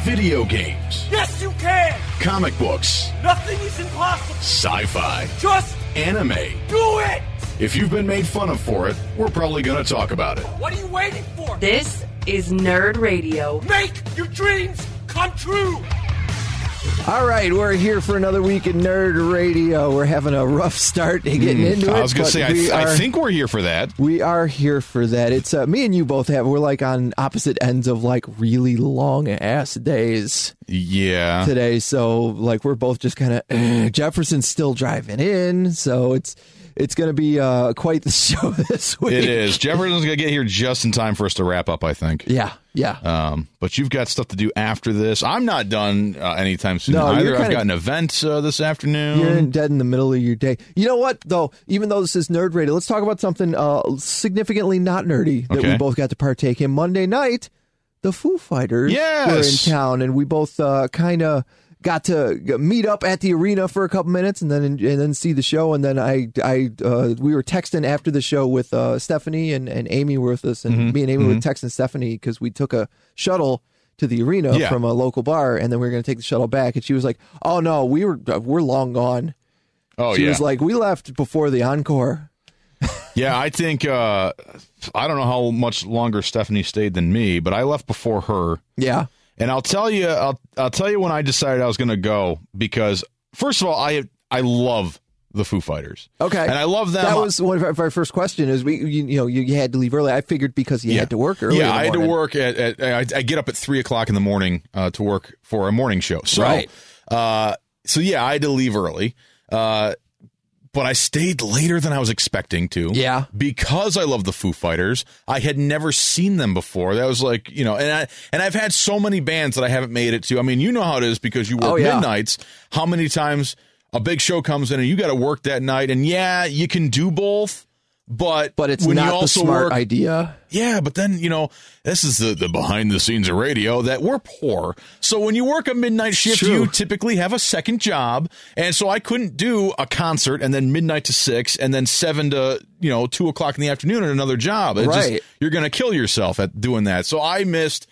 Video games. Yes, you can. Comic books. Nothing is impossible. Sci-fi. Just anime. do it. If you've been made fun of for it, we're probably going to talk about it. What are you waiting for? This is Nerd Radio. Make your dreams come true. All right, we're here for another week in Nerd Radio. We're having a rough start getting into it. I was going to say, I think we're here for that. We are here for that. It's me and you both we're like on opposite ends of like really long ass days. Yeah. Today, so like we're both just kind of Jefferson's still driving in, so it's going to be quite the show this week. It is. Jefferson's going to get here just in time for us to wrap up, I think. Yeah. But you've got stuff to do after this. I'm not done anytime soon No, either. I've got an event this afternoon. You're dead in the middle of your day. You know what, though? Even though this is Nerd Radio, let's talk about something significantly not nerdy that we both got to partake in. Monday night, the Foo Fighters were in town, and we both kind of got to meet up at the arena for a couple minutes and then see the show. And then we were texting after the show with Stephanie and Amy were with us, and me and Amy were texting Stephanie because we took a shuttle to the arena from a local bar, and then we were going to take the shuttle back. And she was like, "Oh no, we're long gone." Oh, she was like, "We left before the encore." Yeah, I think I don't know how much longer Stephanie stayed than me, but I left before her. Yeah. And I'll tell you when I decided I was going to go, because first of all, I love the Foo Fighters. Okay. And I love them. That was one of our first question is you had to leave early. I figured because you had to work early. Yeah, I had to work I get up at 3:00 in the morning to work for a morning show. So, right. So yeah, I had to leave early. But I stayed later than I was expecting to. Yeah. Because I love the Foo Fighters. I had never seen them before. That was like, and I've had so many bands that I haven't made it to. I mean, you know how it is because you work midnights. How many times a big show comes in and you got to work that night, and yeah, you can do both. But it's when not you also the smart work, idea. Yeah, but then, this is the behind the scenes of radio, that we're poor. So when you work a midnight shift, you typically have a second job. And so I couldn't do a concert and then midnight to 6 and then 7 to, 2:00 in the afternoon at another job. You're going to kill yourself at doing that. So I missed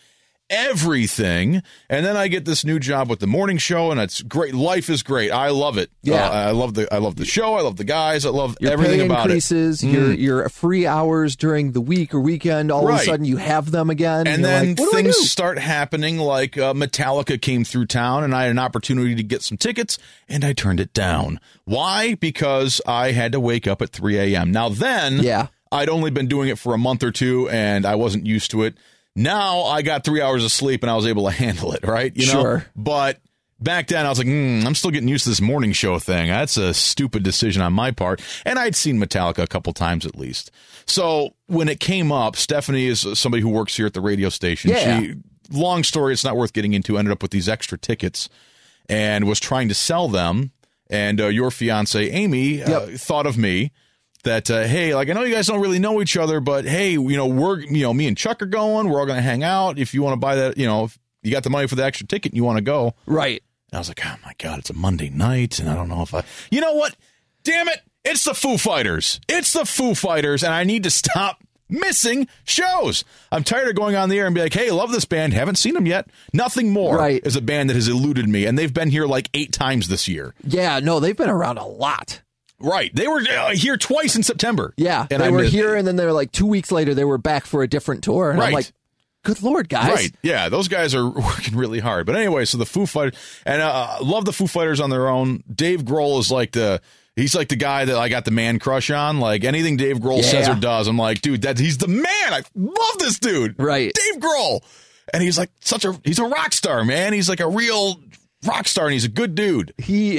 everything, and then I get this new job with the morning show, and it's great. Life is great. I love it. Yeah, I love the show. I love the guys. I love your everything pay about increases, it. Your free hours during the week or weekend. All of a sudden, you have them again, and then like, things start happening. Like Metallica came through town, and I had an opportunity to get some tickets, and I turned it down. Why? Because I had to wake up at 3 a.m. Now then, I'd only been doing it for a month or two, and I wasn't used to it. Now I got 3 hours of sleep and I was able to handle it, right? Sure. But back then I was like, I'm still getting used to this morning show thing. That's a stupid decision on my part. And I'd seen Metallica a couple times at least. So when it came up, Stephanie is somebody who works here at the radio station. Yeah. Long story, it's not worth getting into, ended up with these extra tickets and was trying to sell them. And your fiance, Amy, thought of me. That, hey, like, I know you guys don't really know each other, but hey, we're, me and Chuck are going. We're all going to hang out. If you want to buy that, if you got the money for the extra ticket and you want to go. Right. And I was like, oh my God, it's a Monday night. And I don't know if you know what? Damn it. It's the Foo Fighters. It's the Foo Fighters. And I need to stop missing shows. I'm tired of going on the air and be like, hey, love this band. Haven't seen them yet. Nothing More is a band that has eluded me. And they've been here like 8 times this year. Yeah, no, they've been around a lot. Right. They were here twice in September. Yeah. And they were here, and then they were like 2 weeks later, they were back for a different tour. And I'm like, good Lord, guys. Right. Yeah, those guys are working really hard. But anyway, so the Foo Fighters, and love the Foo Fighters on their own. Dave Grohl is he's like the guy that I got the man crush on. Like anything Dave Grohl says or does, I'm like, dude, he's the man. I love this dude. Right. Dave Grohl. And he's like he's a rock star, man. He's like a real rock star, and he's a good dude. He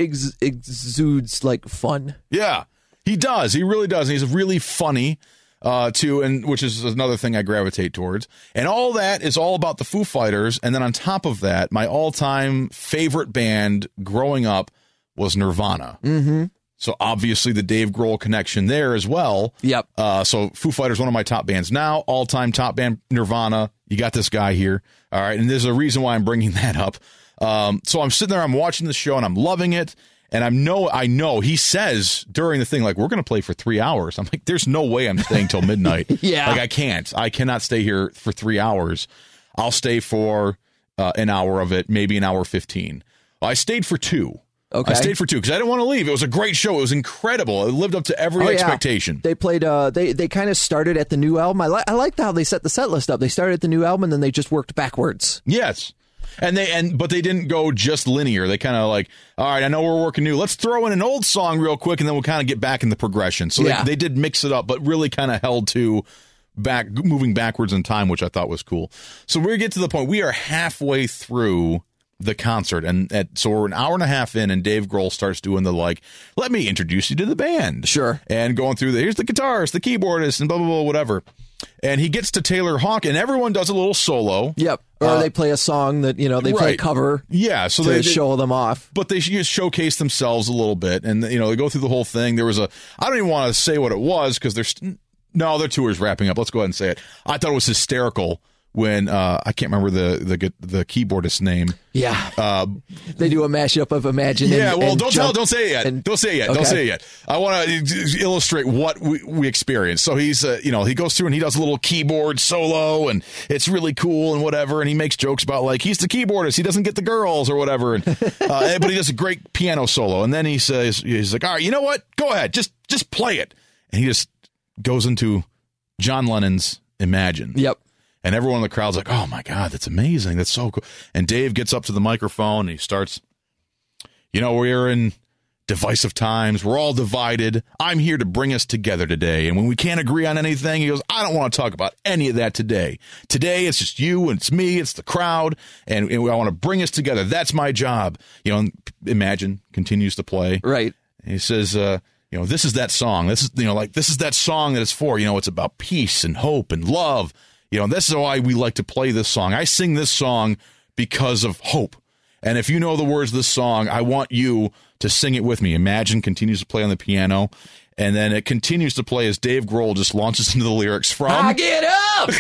exudes like fun. Yeah, he does. He really does. And he's really funny too, and which is another thing I gravitate towards. And all that is all about the Foo Fighters. And then on top of that, my all-time favorite band growing up was Nirvana. Mm-hmm. So obviously the Dave Grohl connection there as well. Yep. So Foo Fighters, one of my top bands now, all-time top band, Nirvana. You got this guy here. All right, and there's a reason why I'm bringing that up. So I'm sitting there, I'm watching the show, and I'm loving it. And I know he says during the thing, like, we're going to play for 3 hours. I'm like, there's no way I'm staying till midnight. Yeah. Like, I cannot stay here for 3 hours. I'll stay for an hour of it, maybe an hour 15. I stayed for 2. Okay. I stayed for 2 because I didn't want to leave. It was a great show. It was incredible. It lived up to every expectation. They played. They kind of started at the new album. I liked how they set the set list up. They started at the new album and then they just worked backwards. Yes, but they didn't go just linear. They kind of like, all right, I know we're working new. Let's throw in an old song real quick, and then we'll kind of get back in the progression. So they did mix it up, but really kind of held to moving backwards in time, which I thought was cool. So we get to the point. We are halfway through the concert, and so we're an hour and a half in, and Dave Grohl starts doing the let me introduce you to the band. Sure. And going through here's the guitarist, the keyboardist, and blah, blah, blah, whatever. And he gets to Taylor Hawkins, and everyone does a little solo. Yep. Or they play a song that, they play a cover. Yeah. So they show them off. But they just showcase themselves a little bit, and, they go through the whole thing. There was I don't even want to say what it was, because their tour is wrapping up. Let's go ahead and say it. I thought it was hysterical when I can't remember the keyboardist's name. Yeah, they do a mashup of Imagine. Yeah, don't say it yet. Don't say it yet. I want to illustrate what we experienced. So he's he goes through and he does a little keyboard solo, and it's really cool and whatever. And he makes jokes about he's the keyboardist, he doesn't get the girls or whatever. And, but he does a great piano solo, and then he says he's like, all right, you know what? Go ahead, just play it. And he just goes into John Lennon's Imagine. Yep. And everyone in the crowd's like, oh, my God, that's amazing. That's so cool. And Dave gets up to the microphone and he starts, we're in divisive times. We're all divided. I'm here to bring us together today. And when we can't agree on anything, he goes, I don't want to talk about any of that today. Today, it's just you and it's me. It's the crowd. And I want to bring us together. That's my job. Imagine continues to play. Right. And he says, this is that song. This is, this is that song that it's for. It's about peace and hope and love. This is why we like to play this song. I sing this song because of hope. And if you know the words of this song, I want you to sing it with me. Imagine continues to play on the piano. And then it continues to play as Dave Grohl just launches into the lyrics from I get up!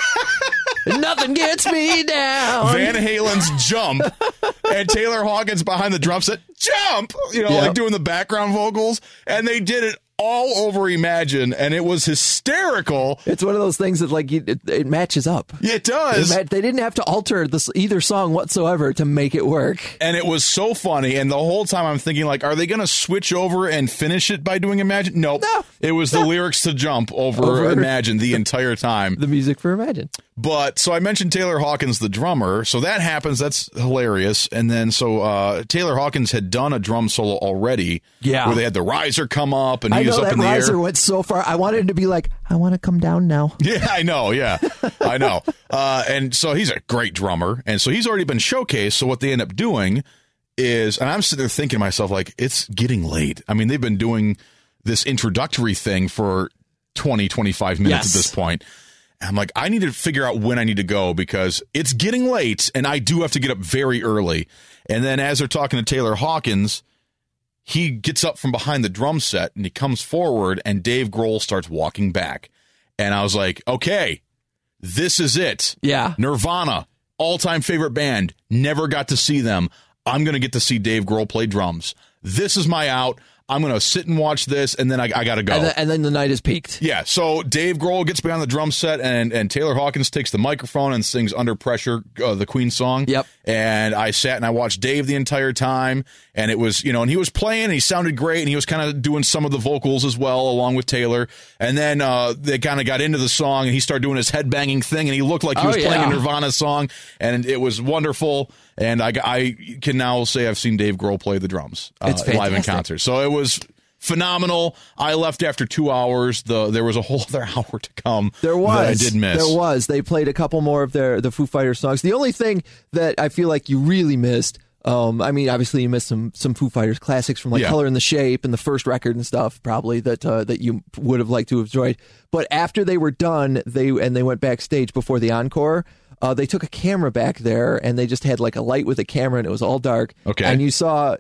Nothing gets me down. Van Halen's Jump. And Taylor Hawkins behind the drum set, Jump! Like doing the background vocals. And they did it all over Imagine, and it was hysterical. It's one of those things that it matches up. It does. They didn't have to alter either song whatsoever to make it work. And it was so funny. And the whole time I'm thinking, are they going to switch over and finish it by doing Imagine? Nope. No. It was the lyrics to Jump over Imagine the entire time. The music for Imagine. But so I mentioned Taylor Hawkins, the drummer. So that happens. That's hilarious. And then Taylor Hawkins had done a drum solo already. Yeah. Where they had the riser come up and he was up in the air. That riser went so far. I wanted him to be like, I want to come down now. Yeah, I know. Yeah, I know. And so he's a great drummer. And so he's already been showcased. So what they end up doing is, and I'm sitting there thinking to myself, it's getting late. I mean, they've been doing this introductory thing for 20, 25 minutes at this point. I'm like, I need to figure out when I need to go because it's getting late and I do have to get up very early. And then as they're talking to Taylor Hawkins, he gets up from behind the drum set and he comes forward and Dave Grohl starts walking back. And I was like, okay, this is it. Yeah. Nirvana, all-time favorite band. Never got to see them. I'm going to get to see Dave Grohl play drums. This is my out. I'm going to sit and watch this, and then I got to go. And then the night is peaked. Yeah, so Dave Grohl gets behind the drum set, and Taylor Hawkins takes the microphone and sings Under Pressure, the Queen song. Yep. And I sat and I watched Dave the entire time, and it was, and he was playing, and he sounded great, and he was kind of doing some of the vocals as well, along with Taylor. And then they kind of got into the song, and he started doing his headbanging thing, and he looked like he was playing a Nirvana song, and it was wonderful. And I can now say I've seen Dave Grohl play the drums live in concert. So it was phenomenal. I left after 2 hours. There was a whole other hour to come. There was. That I did miss. There was. They played a couple more of the Foo Fighters songs. The only thing that I feel like you really missed, I mean, obviously you missed some Foo Fighters classics from Color and the Shape and the first record and stuff, probably that you would have liked to have enjoyed. But after they were done, they went backstage before the encore. They took a camera back there, and they just had a light with a camera, and it was all dark. Okay. And you saw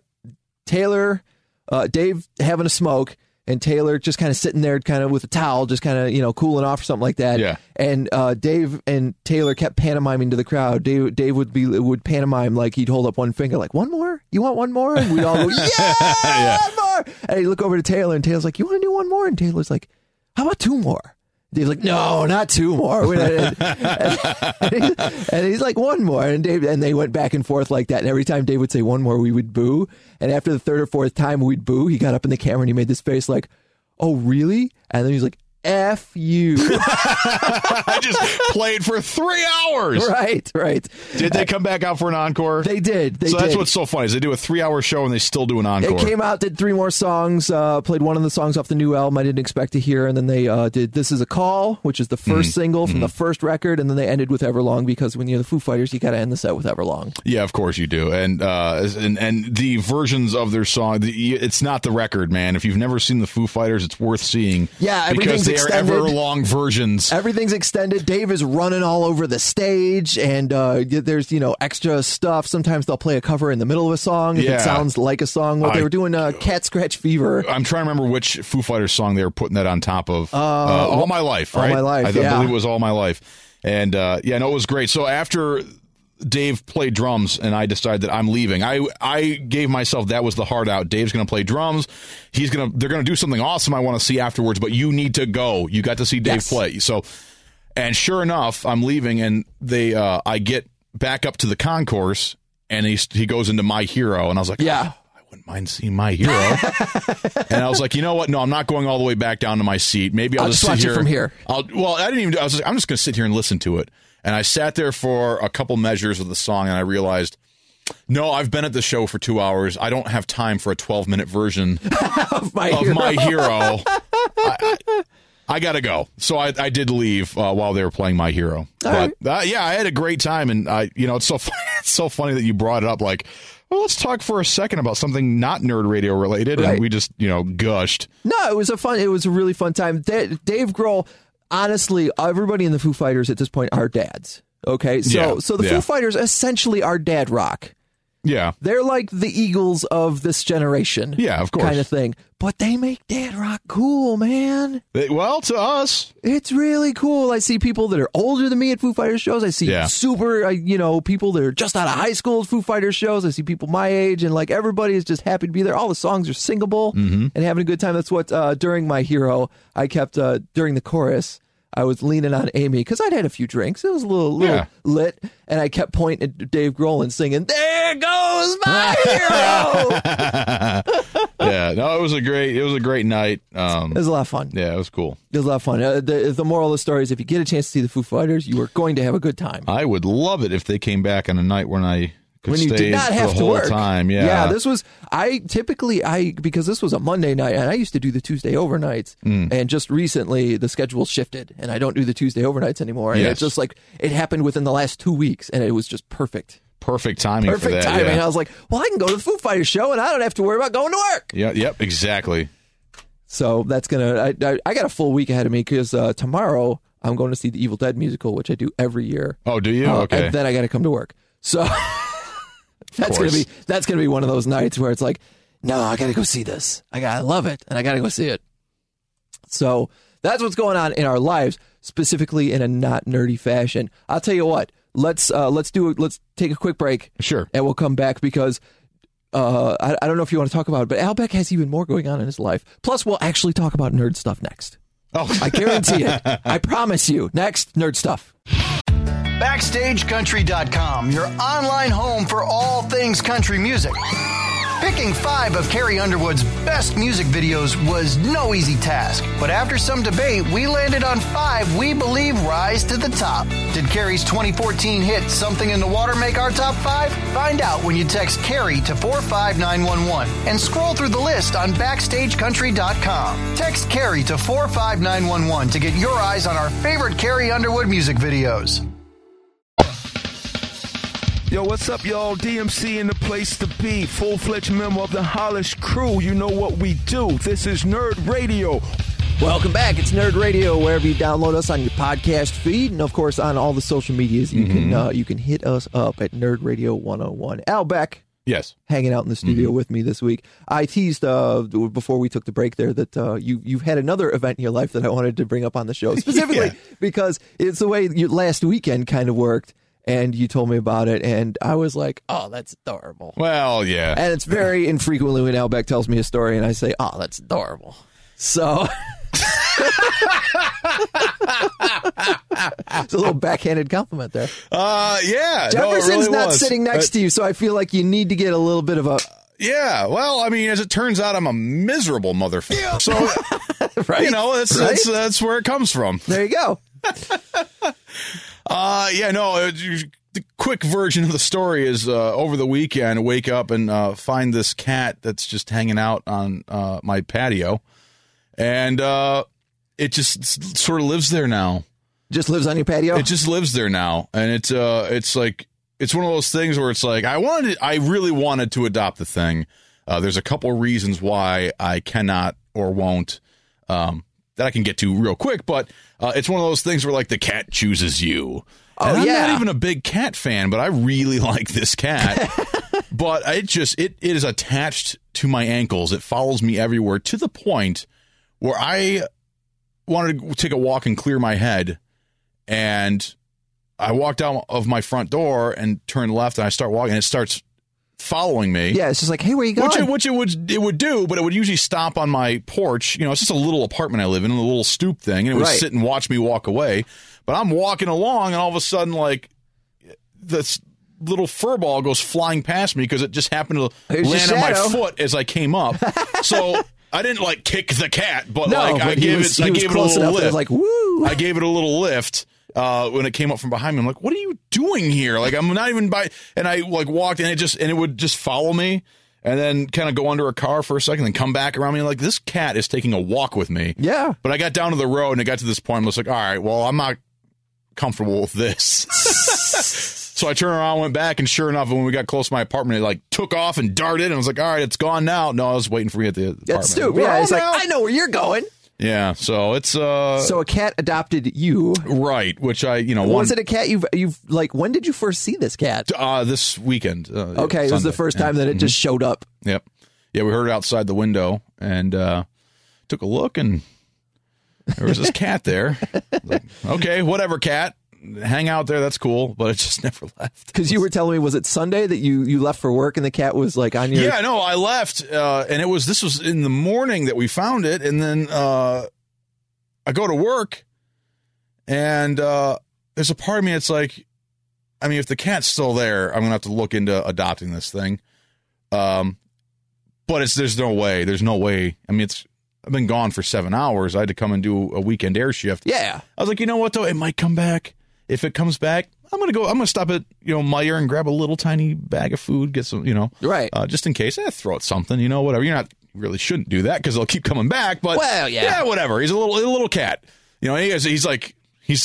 Dave having a smoke, and Taylor just kind of sitting there kind of with a towel, just kind of, cooling off or something like that. Yeah. And Dave and Taylor kept pantomiming to the crowd. Dave would pantomime like he'd hold up one finger like, one more? You want one more? And we'd all go, yeah, one more! And he'd look over to Taylor, and Taylor's like, you want to do one more? And Taylor's like, how about two more? Dave's like, no, not 2 more. And he's like, 1 more. And they went back and forth like that. And every time Dave would say 1 more, we would boo. And after the 3rd or 4th time we'd boo, he got up in the camera and he made this face like, oh, really? And then he's like, F you. I just played for 3 hours. Right. Did they come back out for an encore? They did. That's what's so funny is they do a 3-hour show and they still do an encore. It came out, did 3 more songs, played one of the songs off the new album I didn't expect to hear, and then they did This Is a Call, which is the first single from the first record, and then they ended with Everlong, because when you're the Foo Fighters, you got to end the set with Everlong. Yeah, of course you do. And the versions of their song, it's not the record, man. If you've never seen the Foo Fighters, it's worth seeing. Yeah, because they extended. are Everlong versions. Everything's extended. Dave is running all over the stage, and there's extra stuff. Sometimes they'll play a cover in the middle of a song if it sounds like a song. They were doing Cat Scratch Fever. I'm trying to remember which Foo Fighters song they were putting that on top of. All My Life, right? All My Life, I believe it was All My Life. And it was great. So after Dave played drums and I decided that I'm leaving, I gave myself, that was the hard out. Dave's going to play drums. They're going to do something awesome I want to see afterwards, but you need to go. You got to see Dave play. So, and sure enough, I'm leaving, and I get back up to the concourse, and he goes into My Hero, and I was like, I wouldn't mind seeing My Hero. And I was like, you know what? No, I'm not going all the way back down to my seat. Maybe I'll just sit watch here it from here. I was like, I'm just going to sit here and listen to it. And I sat there for a couple measures of the song, and I realized, no, I've been at the show for 2 hours. I don't have time for a 12-minute version of My Hero. I got to go. So I did leave while they were playing My Hero. I had a great time, and it's so funny that you brought it up. Like, well, let's talk for a second about something not Nerd Radio related, and we just gushed. No, it was a really fun time. Dave Grohl. Honestly, everybody in the Foo Fighters at this point are dads. Okay, so the Foo Fighters essentially are dad rock. Yeah, they're like the Eagles of this generation. Yeah, of course, kind of thing. But they make dad rock cool, man. To us, it's really cool. I see people that are older than me at Foo Fighters shows. I see super, people that are just out of high school at Foo Fighters shows. I see people my age, and everybody is just happy to be there. All the songs are singable and having a good time. That's what during My Hero, I kept during the chorus, I was leaning on Amy because I'd had a few drinks. It was a little lit, and I kept pointing at Dave Grohl and singing, "There goes my hero." It was a great night. It was a lot of fun. Yeah, it was cool. It was a lot of fun. The moral of the story is, if you get a chance to see the Foo Fighters, you are going to have a good time. I would love it if they came back on a night when you did not have to work. Time. This was because this was a Monday night, and I used to do the Tuesday overnights, and just recently the schedule shifted, and I don't do the Tuesday overnights anymore. And it's just it happened within the last 2 weeks, and it was just perfect. Perfect timing. Perfect timing. Yeah. I was like, well, I can go to the Foo Fighters show, and I don't have to worry about going to work. Yeah. Yep. Exactly. So that's I got a full week ahead of me, because tomorrow I'm going to see the Evil Dead musical, which I do every year. Oh, do you? Okay. And then I got to come to work. So. That's gonna be one of those nights where it's like, no, I gotta go see this. I love it, and I gotta go see it. So that's what's going on in our lives, specifically in a not nerdy fashion. I'll tell you what. Let's take a quick break. Sure, and we'll come back because I don't know if you want to talk about it, but Al Beck has even more going on in his life. Plus, we'll actually talk about nerd stuff next. Oh, I guarantee it. I promise you. Next, nerd stuff. BackstageCountry.com, your online home for all things country music. Picking 5 of Carrie Underwood's best music videos was no easy task, but after some debate, we landed on 5 we believe rise to the top. Did Carrie's 2014 hit Something in the Water make our top 5? Find out when you text Carrie to 45911 and scroll through the list on BackstageCountry.com. Text Carrie to 45911 to get your eyes on our favorite Carrie Underwood music videos. Yo, what's up, y'all? DMC in the place to be. Full-fledged member of the Hollish crew. You know what we do. This is Nerd Radio. Welcome back. It's Nerd Radio, wherever you download us on your podcast feed, and of course on all the social medias. You can hit us up at Nerd Radio 101. Al Beck, yes, hanging out in the studio with me this week. I teased before we took the break there that you've had another event in your life that I wanted to bring up on the show specifically because it's the way your last weekend kind of worked. And you told me about it, and I was like, oh, that's adorable. Well, yeah. And it's very infrequently when Al Beck tells me a story, and I say, oh, that's adorable. So It's a little backhanded compliment there. Yeah. Jefferson's really not was. sitting next to you, so I feel like you need to get a little bit of a... Yeah, well, I mean, as it turns out, I'm a miserable motherfucker. So, right? That's where it comes from. There you go. The quick version of the story is over the weekend, I wake up and find this cat that's just hanging out on my patio. And it just sort of lives there now. Just lives on your patio? It just lives there now. And it's like, it's one of those things where it's like, I really wanted to adopt the thing. There's a couple reasons why I cannot or won't, that I can get to real quick, but it's one of those things where like the cat chooses you. And I'm not even a big cat fan, but I really like this cat. But it is attached to my ankles. It follows me everywhere to the point where I wanted to take a walk and clear my head, and I walked out of my front door and turned left, and I start walking, and it starts following me. Yeah, it's just like, hey, where you going? Which it would do, but it would usually stop on my porch. You know, it's just a little apartment I live in, a little stoop thing, and it would sit and watch me walk away. But I'm walking along, and all of a sudden, like, this little fur ball goes flying past me because it just happened to land on my foot as I came up. So I didn't like kick the cat, but I gave it a little lift. Like, woo! I gave it a little lift. When it came up from behind me, I'm like, what are you doing here? Like, I'm not even and I like walked and it would just follow me and then kind of go under a car for a second and come back around me. Like, this cat is taking a walk with me. Yeah. But I got down to the road and it got to this point. I was like, all right, well, I'm not comfortable with this. So I turned around, went back, and sure enough, when we got close to my apartment, it like took off and darted. And I was like, all right, it's gone now. No, I was waiting for you at the apartment. That's stupid. Yeah, it's like, I know where you're going. Yeah, so it's so a cat adopted you, right? Which was it a cat you've like? When did you first see this cat? This weekend. Okay, Sunday. It was the first time that it just showed up. Yep. Yeah, we heard it outside the window and took a look, and there was this cat there. Like, okay, whatever, cat. Hang out there, that's cool, but it just never left. Because you were telling me, was it Sunday that you left for work and the cat was like on your... Yeah, no, I left, and this was in the morning that we found it, and then I go to work, and there's a part of me that's like, I mean, if the cat's still there, I'm going to have to look into adopting this thing. But there's no way. I mean, I've been gone for 7 hours. I had to come and do a weekend air shift. Yeah. I was like, you know what, though? It might come back. If it comes back, I'm going to stop at, Meijer and grab a little tiny bag of food, get some, right. Just in case. Throw it something, whatever. Really shouldn't do that because they'll keep coming back. But well, yeah, whatever. He's a little cat. He's like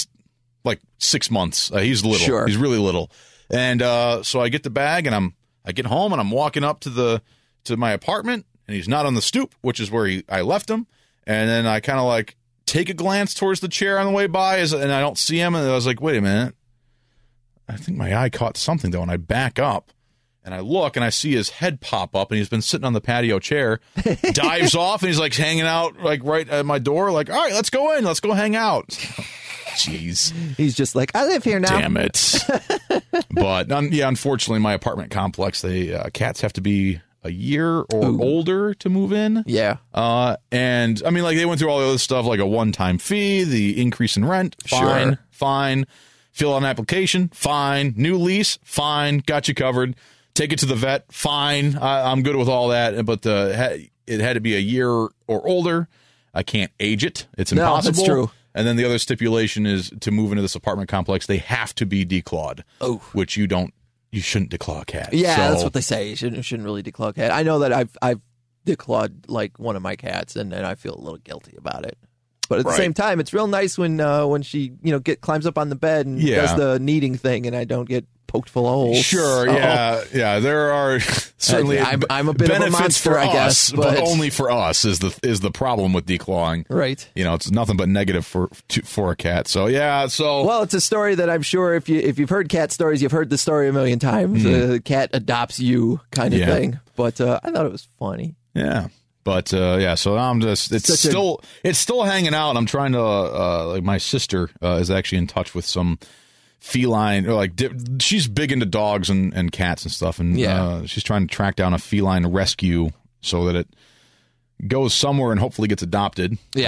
6 months. He's little. Sure. He's really little. And so I get the bag and I get home and I'm walking up to my apartment and he's not on the stoop, which is where I left him. And then I kind of like take a glance towards the chair on the way by and I don't see him. And I was like, wait a minute. I think my eye caught something, though. And I back up and I look and I see his head pop up and he's been sitting on the patio chair, dives off and he's like hanging out like right at my door. Like, all right, let's go in. Let's go hang out. Jeez. He's just like, I live here now. Damn it. But unfortunately, my apartment complex, cats have to be a year or older to move in. Yeah. And I mean, like they went through all the other stuff, like a one-time fee, the increase in rent. Fine. Fill out an application. Fine. New lease. Fine. Got you covered. Take it to the vet. Fine. I'm good with all that. But it had to be a year or older. I can't age it. It's impossible. No, that's true. And then the other stipulation is to move into this apartment complex, they have to be declawed. Oh. Which you shouldn't declaw a cat. Yeah, that's what they say. You shouldn't really declaw a cat. I know that I've declawed like one of my cats, and I feel a little guilty about it. But at the same time, it's real nice when she climbs up on the bed and does the kneading thing, and I don't get poked full of holes. Sure, yeah. There are certainly I'm a bit of a monster, for I guess, but only for us is the problem with declawing. Right. It's nothing but negative for a cat. So well, it's a story that I'm sure if you've heard cat stories, you've heard the story a million times. The cat adopts you kind of thing. But I thought it was funny. Yeah. But so I'm just it's still hanging out, and I'm trying to like my sister is actually in touch with some feline, or like she's big into dogs and cats and stuff, and she's trying to track down a feline rescue so that it goes somewhere and hopefully gets adopted. Yeah.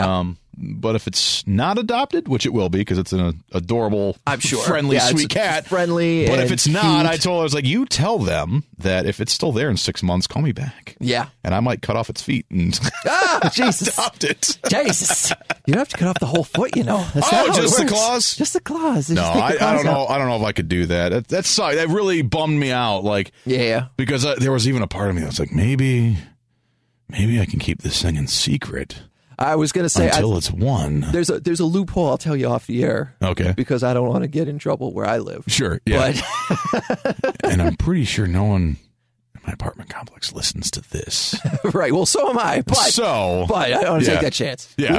But if it's not adopted, which it will be because it's an adorable, I'm sure, friendly, sweet cat. Friendly, but if it's cute. not, I told her, I was like, you tell them that if it's still there in 6 months, call me back. Yeah. And I might cut off its feet and Jesus. adopt it. Jesus. You don't have to cut off the whole foot, you know. That's Oh, not how just it the works. claws? Just the claws. They No, just take the I claws don't know. out. I don't know if I could do that. That really bummed me out. Like, Yeah. because there was even a part of me that was like, maybe I can keep this thing in secret. I was going to say until it's won. There's a loophole I'll tell you off the air. Okay. Because I don't want to get in trouble where I live. Sure. Yeah. But and I'm pretty sure no one in my apartment complex listens to this. right. Well, so am I. But I don't want to take that chance. Yeah.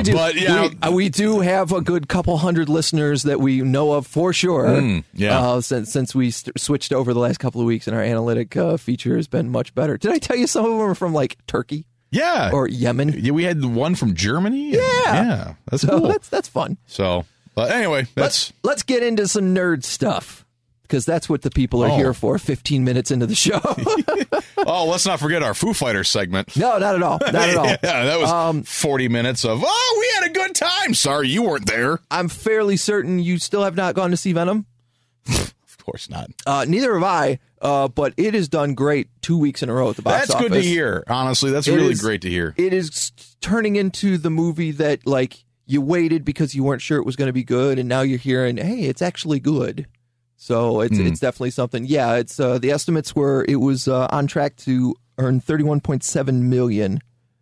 We do have a good couple hundred listeners that we know of for sure. Since we switched over the last couple of weeks, and our analytic feature has been much better. Did I tell you some of them are from like Turkey? Yeah. Or Yemen. Yeah, we had the one from Germany. Yeah. That's cool. That's fun. So, but anyway, let's get into some nerd stuff because that's what the people are here for. 15 minutes into the show. Oh, let's not forget our Foo Fighters segment. No, not at all. Not at all. Yeah, that was 40 minutes of, we had a good time. Sorry, you weren't there. I'm fairly certain you still have not gone to see Venom. Of course not. Neither have I. But it has done great 2 weeks in a row at the box office. That's good to hear. Honestly, that's really great to hear. It is turning into the movie that, like, you waited because you weren't sure it was going to be good, and now you're hearing, hey, it's actually good. So it's definitely something. Yeah, it's the estimates were it was on track to earn $31.7 million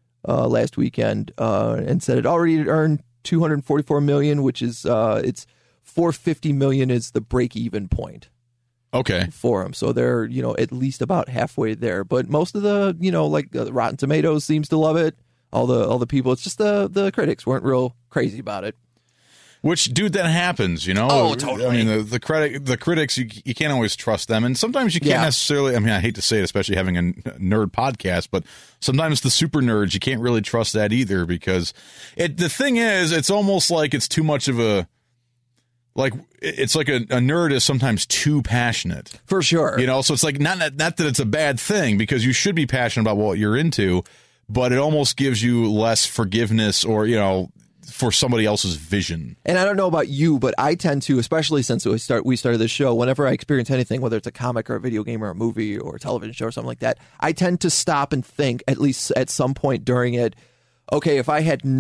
last weekend, and said it already earned $244 million, which is it's $450 million is the break-even point. Okay. For them. So they're, at least about halfway there. But most of the, Rotten Tomatoes seems to love it. All the people, it's just the critics weren't real crazy about it. Which, dude, that happens, Oh, totally. I mean, the critics, you can't always trust them. And sometimes you can't necessarily, I mean, I hate to say it, especially having a nerd podcast, but sometimes the super nerds, you can't really trust that either because the thing is, it's almost like it's too much of a, like it's like a nerd is sometimes too passionate. For sure. So it's like not that it's a bad thing because you should be passionate about what you're into, but it almost gives you less forgiveness or, for somebody else's vision. And I don't know about you, but I tend to, especially since we started this show, whenever I experience anything, whether it's a comic or a video game or a movie or a television show or something like that, I tend to stop and think, at least at some point during it, okay, if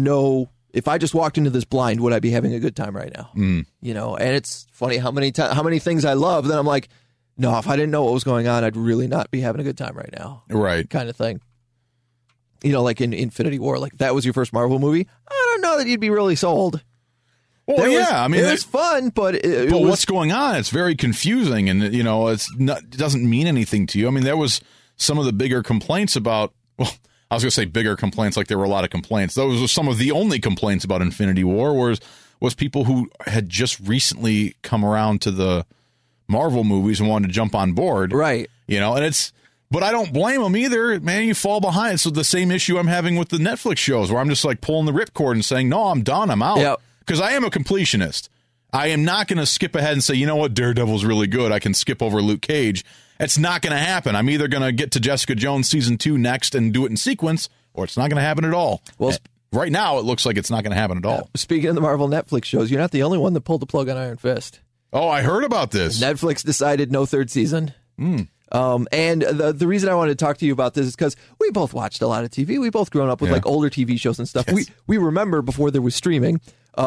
I just walked into this blind, would I be having a good time right now? And it's funny how many things I love, then I'm like, no, if I didn't know what was going on, I'd really not be having a good time right now. Right. Kind of thing. Like in Infinity War, like that was your first Marvel movie. I don't know that you'd be really sold. Well, it was fun, but what's going on? It's very confusing, and it doesn't mean anything to you. I mean, there was some of the bigger complaints about. Well, I was going to say bigger complaints, like there were a lot of complaints. Those were some of the only complaints about Infinity War. Was people who had just recently come around to the Marvel movies and wanted to jump on board, right? And it's. But I don't blame them either, man. You fall behind. So the same issue I'm having with the Netflix shows where I'm just like pulling the ripcord and saying, no, I'm done. I'm out. Because I am a completionist. I am not going to skip ahead and say, you know what, Daredevil's really good. I can skip over Luke Cage. It's not going to happen. I'm either going to get to Jessica Jones season 2 next and do it in sequence, or it's not going to happen at all. Well, right now it looks like it's not going to happen at all. Speaking of the Marvel Netflix shows, you're not the only one that pulled the plug on Iron Fist. Oh, I heard about this. Netflix decided no third season. And the reason I wanted to talk to you about this is because we both watched a lot of TV. We both grown up with like older TV shows and stuff. Yes. We remember before there was streaming.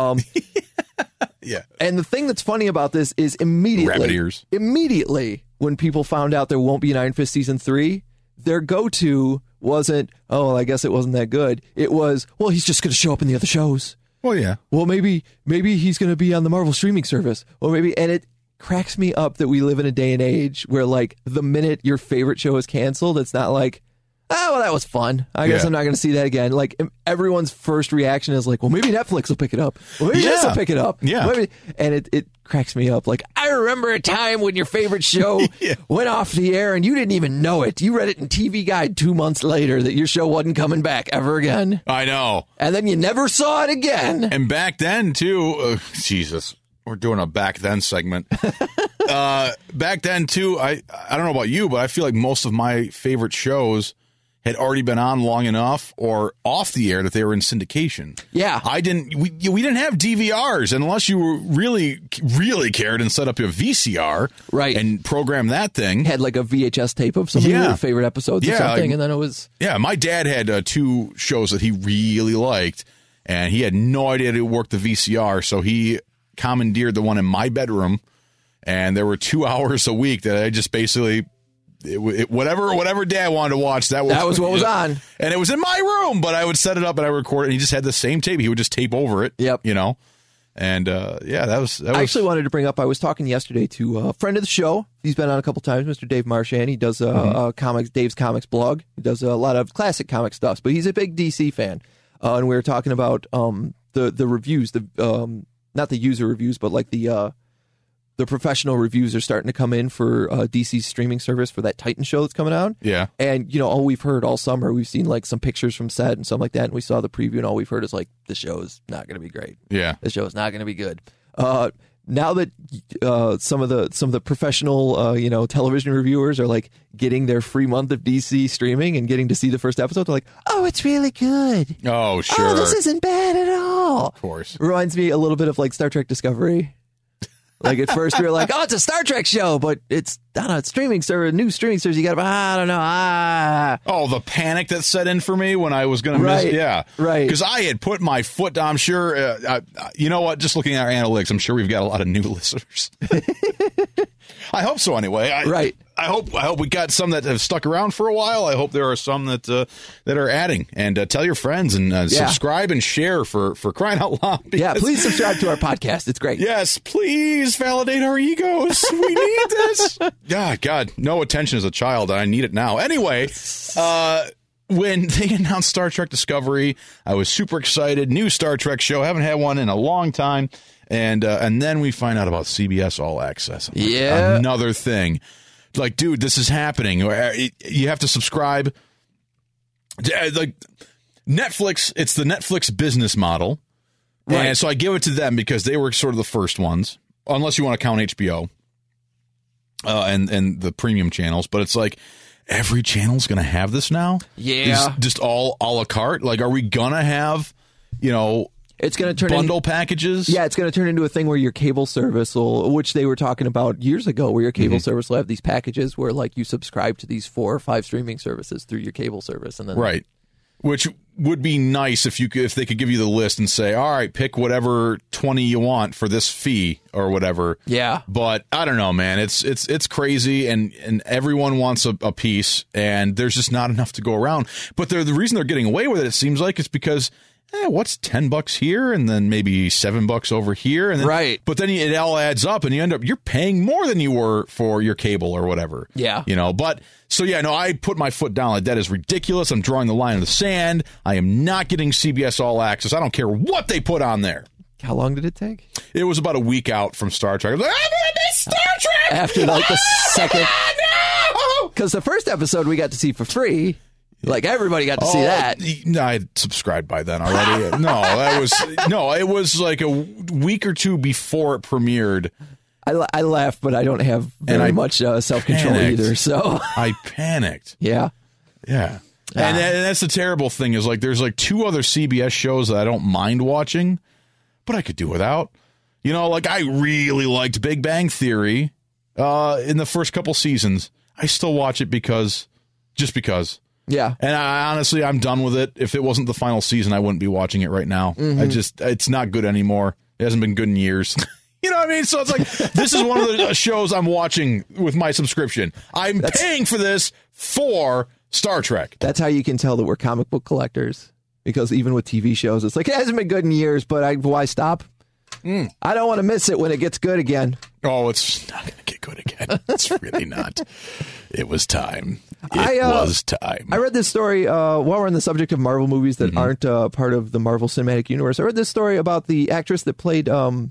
Yeah. And the thing that's funny about this is immediately when people found out there won't be an Iron Fist season 3, their go-to wasn't, oh, I guess it wasn't that good. It was, well, he's just going to show up in the other shows. Well, yeah. Well, maybe he's going to be on the Marvel streaming service. Or maybe, and it cracks me up that we live in a day and age where, like, the minute your favorite show is canceled, it's not like, oh, well, that was fun. I guess I'm not going to see that again. Like, everyone's first reaction is like, well, maybe Netflix will pick it up. Well, maybe this will pick it up. Yeah. Maybe, and it cracks me up. Like, I remember a time when your favorite show went off the air and you didn't even know it. You read it in TV Guide 2 months later that your show wasn't coming back ever again. I know. And then you never saw it again. And back then, too, Jesus, we're doing a back then segment. Back then, too, I don't know about you, but I feel like most of my favorite shows had already been on long enough or off the air that they were in syndication. Yeah. We didn't have DVRs unless you really cared and set up your VCR and program that thing. Had like a VHS tape of some of your favorite episodes or something, and then it was... Yeah, my dad had 2 shows that he really liked, and he had no idea to work the VCR, so he commandeered the one in my bedroom, and there were 2 hours a week that I just basically... whatever Dad wanted to watch, that was what was on. And it was in my room, but I would set it up and I would record it, and he just had the same tape. He would just tape over it. Yep. And that was... I actually wanted to bring up, I was talking yesterday to a friend of the show. He's been on a couple times, Mr. Dave Marchand. He does Dave's Comics blog. He does a lot of classic comic stuff, but he's a big DC fan. And we were talking about the reviews, not the user reviews, but like the professional reviews are starting to come in for DC's streaming service for that Titan show that's coming out. Yeah. And, all we've heard all summer, we've seen like some pictures from set and stuff like that, and we saw the preview, and all we've heard is like, the show is not going to be great. Yeah. The show is not going to be good. Now that some of the professional, television reviewers are like getting their free month of DC streaming and getting to see the first episode, they're like, oh, it's really good. Oh, sure. Oh, this isn't bad at all. Of course. Reminds me a little bit of like Star Trek Discovery. Like at first we were like, oh, it's a Star Trek show, but it's not a streaming service, new streaming service. You got to, I don't know. Oh, the panic that set in for me when I was going to miss. Yeah. Right. Because I had put my foot down. I'm sure, you know what? Just looking at our analytics, I'm sure we've got a lot of new listeners. I hope so anyway. I hope we got some that have stuck around for a while. I hope there are some that are adding. And tell your friends and subscribe and share for crying out loud. Yeah, please subscribe to our podcast. It's great. Yes, please validate our egos. We need this. Yeah, God, no attention as a child. I need it now. Anyway, when they announced Star Trek Discovery, I was super excited. New Star Trek show. Haven't had one in a long time. And then we find out about CBS All Access. Yeah. Another thing. Like, dude, this is happening. You have to subscribe. Like, Netflix, it's the Netflix business model. Right. And so I give it to them because they were sort of the first ones, unless you want to count HBO and the premium channels. But it's like, every channel's going to have this now? Yeah. Just all a la carte? Like, are we going to have, it's going to turn bundle packages? Yeah, it's going to turn into a thing where your cable service will, which they were talking about years ago, where your cable service will have these packages where like you subscribe to these 4 or 5 streaming services through your cable service, and then right, which would be nice if they could give you the list and say, all right, pick whatever 20 you want for this fee or whatever. Yeah, but I don't know, man. It's crazy, and everyone wants a piece, and there's just not enough to go around. But the reason they're getting away with it seems like, is because. What's $10 here and then maybe $7 over here, and then, right? But then it all adds up, and you're paying more than you were for your cable or whatever. Yeah, But so I put my foot down. Like, that is ridiculous. I'm drawing the line in the sand. I am not getting CBS All Access. I don't care what they put on there. How long did it take? It was about a week out from Star Trek. I was like, I'm gonna miss Star Trek after like the second. Because the first episode we got to see for free. Like, everybody got to see that. I had subscribed by then already. It was like a week or two before it premiered. I laugh, but I don't have very much self-control either. So I panicked. Yeah. And that's the terrible thing is, like, there's like 2 other CBS shows that I don't mind watching, but I could do without. Like, I really liked Big Bang Theory in the first couple seasons. I still watch it just because. Yeah. And I'm done with it. If it wasn't the final season, I wouldn't be watching it right now. It's not good anymore. It hasn't been good in years. You know what I mean? So it's like, this is one of the shows I'm watching with my subscription. I'm paying for this for Star Trek. That's how you can tell that we're comic book collectors. Because even with TV shows, it's like, it hasn't been good in years, but why stop? I don't want to miss it when it gets good again. Oh, it's not going to get good again. It's really not. It was time. It was time. I read this story while we're on the subject of Marvel movies that aren't part of the Marvel Cinematic Universe. I read this story about the actress that played Domino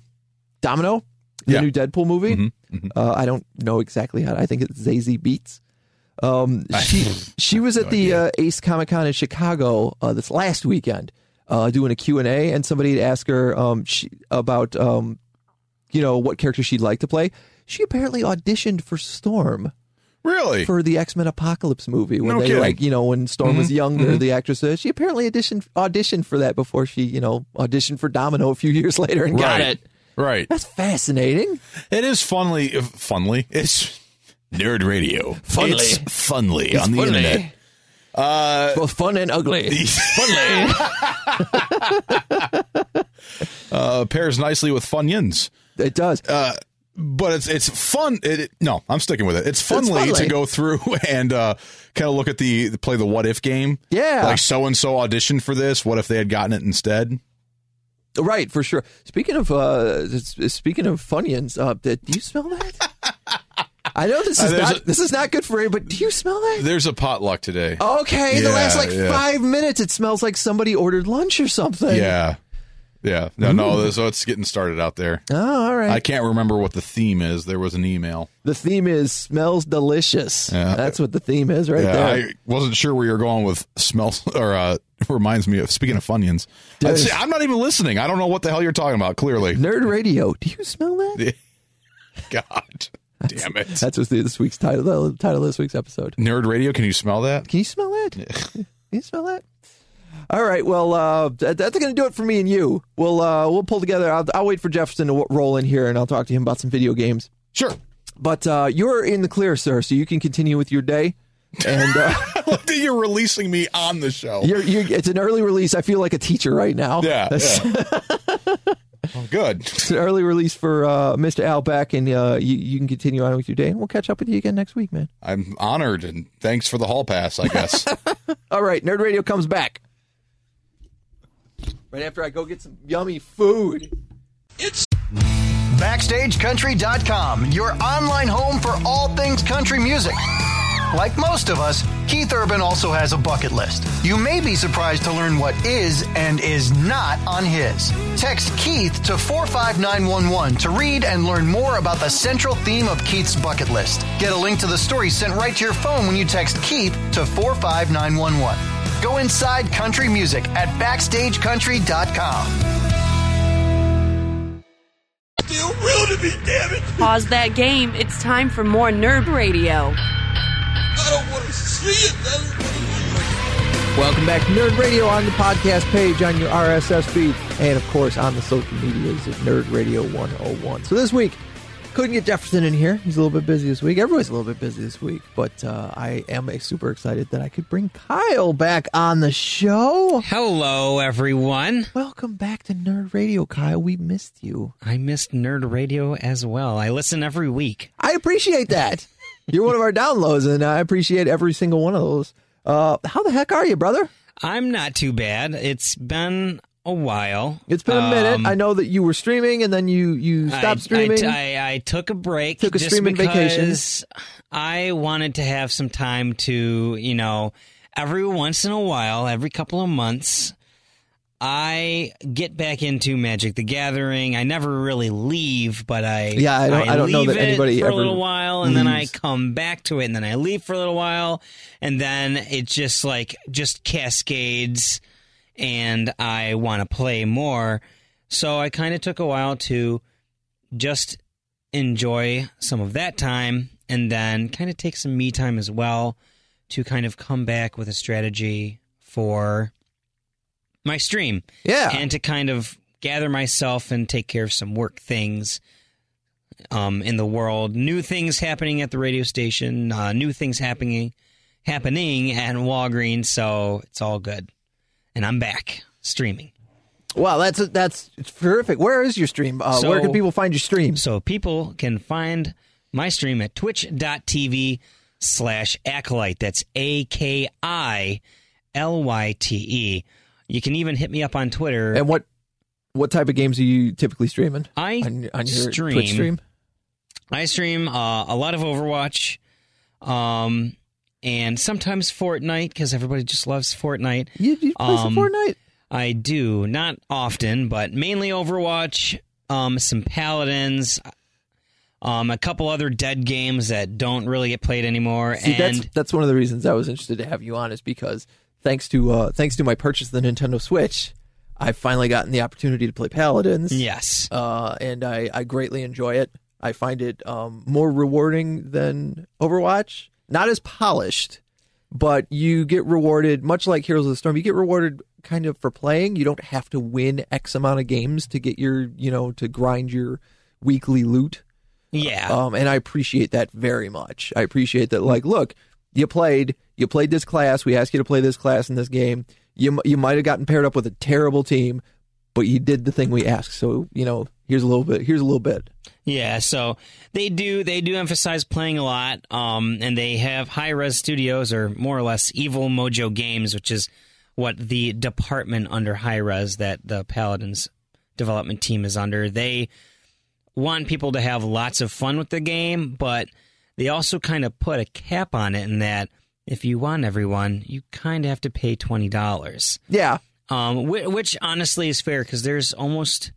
in the new Deadpool movie. I don't know exactly how. I think it's Zazie Beetz. She was at the Ace Comic Con in Chicago this last weekend doing a Q&A, and somebody had asked her about what character she'd like to play. She apparently auditioned for Storm. Really? For the X-Men Apocalypse movie. When No they kidding. when Storm was younger, the actress, she apparently auditioned for that before she, auditioned for Domino a few years later and got it. Right. That's fascinating. It is funly. It's Nerd Radio. Funly. It's funly on the internet. Both fun and ugly. Pairs nicely with Funyuns. It does. But it's fun. No, I'm sticking with it. It's funly to go through and kind of look at play the what if game. Yeah. Like so and so auditioned for this. What if they had gotten it instead? Right, for sure. Speaking of Funyuns, do you smell that? I know this is not good for you, but do you smell that? There's a potluck today. Okay, in the last 5 minutes, it smells like somebody ordered lunch or something. Yeah. No, so it's getting started out there. Oh, all right. I can't remember what the theme is. There was an email. The theme is smells delicious. Yeah. That's what the theme is there. I wasn't sure where you're going with smells, or reminds me of, speaking of Funyuns. I'm not even listening. I don't know what the hell you're talking about, clearly. Nerd Radio. Do you smell that? God damn it. That's what's this week's title, the title of this week's episode. Nerd Radio, can you smell that? Can you smell that? Can you smell that? All right, well, that's going to do it for me and you. We'll pull together. I'll wait for Jefferson to roll in here, and I'll talk to him about some video games. Sure. But you're in the clear, sir, so you can continue with your day. And I love that you're releasing me on the show. It's an early release. I feel like a teacher right now. Yeah. Oh, good. It's an early release for Mr. Al Beck, and you can continue on with your day, and we'll catch up with you again next week, man. I'm honored, and thanks for the hall pass, I guess. All right, Nerd Radio comes back right after I go get some yummy food. It's BackstageCountry.com, your online home for all things country music. Like most of us, Keith Urban also has a bucket list. You may be surprised to learn what is and is not on his. Text Keith to 45911 to read and learn more about the central theme of Keith's bucket list. Get a link to the story sent right to your phone when you text Keith to 45911. Go inside country music at BackstageCountry.com. Still real to me, damn it! Pause that game. It's time for more Nerd Radio. I don't want to see it. Welcome back to Nerd Radio on the podcast page, on your RSS feed, and of course on the social medias at Nerd Radio 101. So this week, couldn't get Jefferson in here. He's a little bit busy this week. Everybody's a little bit busy this week, but I am super excited that I could bring Kyle back on the show. Hello, everyone. Welcome back to Nerd Radio, Kyle. We missed you. I missed Nerd Radio as well. I listen every week. I appreciate that. You're one of our downloads, and I appreciate every single one of those. How the heck are you, brother? I'm not too bad. It's been a while. It's been a minute. I know that you were streaming, and then you stopped streaming. I took a break. Took a streaming vacation. I wanted to have some time to, every once in a while, every couple of months, I get back into Magic the Gathering. I never really leave, but I don't know that anybody for ever a little while, and then I come back to it, and then I leave for a little while, and then it just cascades, and I want to play more. So I kind of took a while to just enjoy some of that time, and then kind of take some me time as well to kind of come back with a strategy for my stream. Yeah. And to kind of gather myself and take care of some work things in the world. New things happening at the radio station, new things happening at Walgreens, so it's all good. And I'm back streaming. Wow, that's terrific. Where is your stream? Where can people find your stream? So people can find my stream at twitch.tv/Acolyte. That's AKILYTE. You can even hit me up on Twitter. And what type of games are you typically streaming? On your Twitch stream? I stream a lot of Overwatch, and sometimes Fortnite, because everybody just loves Fortnite. You play some Fortnite? I do. Not often, but mainly Overwatch, some Paladins, a couple other dead games that don't really get played anymore. See, that's one of the reasons I was interested to have you on, is because thanks to my purchase of the Nintendo Switch, I've finally gotten the opportunity to play Paladins. Yes. And I greatly enjoy it. I find it more rewarding than Overwatch. not as polished, but you get rewarded, much like Heroes of the Storm, you get rewarded kind of for playing. You don't have to win X amount of games to get your, to grind your weekly loot. Yeah. And I appreciate that very much. I appreciate that, like, look, you played this class, we asked you to play this class in this game. You might have gotten paired up with a terrible team, but you did the thing we asked. So, here's a little bit. Yeah, so they do emphasize playing a lot, and they have Hi-Rez Studios, or more or less Evil Mojo Games, which is what the department under Hi-Rez that the Paladins development team is under. They want people to have lots of fun with the game, but they also kind of put a cap on it in that if you want everyone, you kind of have to pay $20. Yeah. Which honestly is fair because there's almost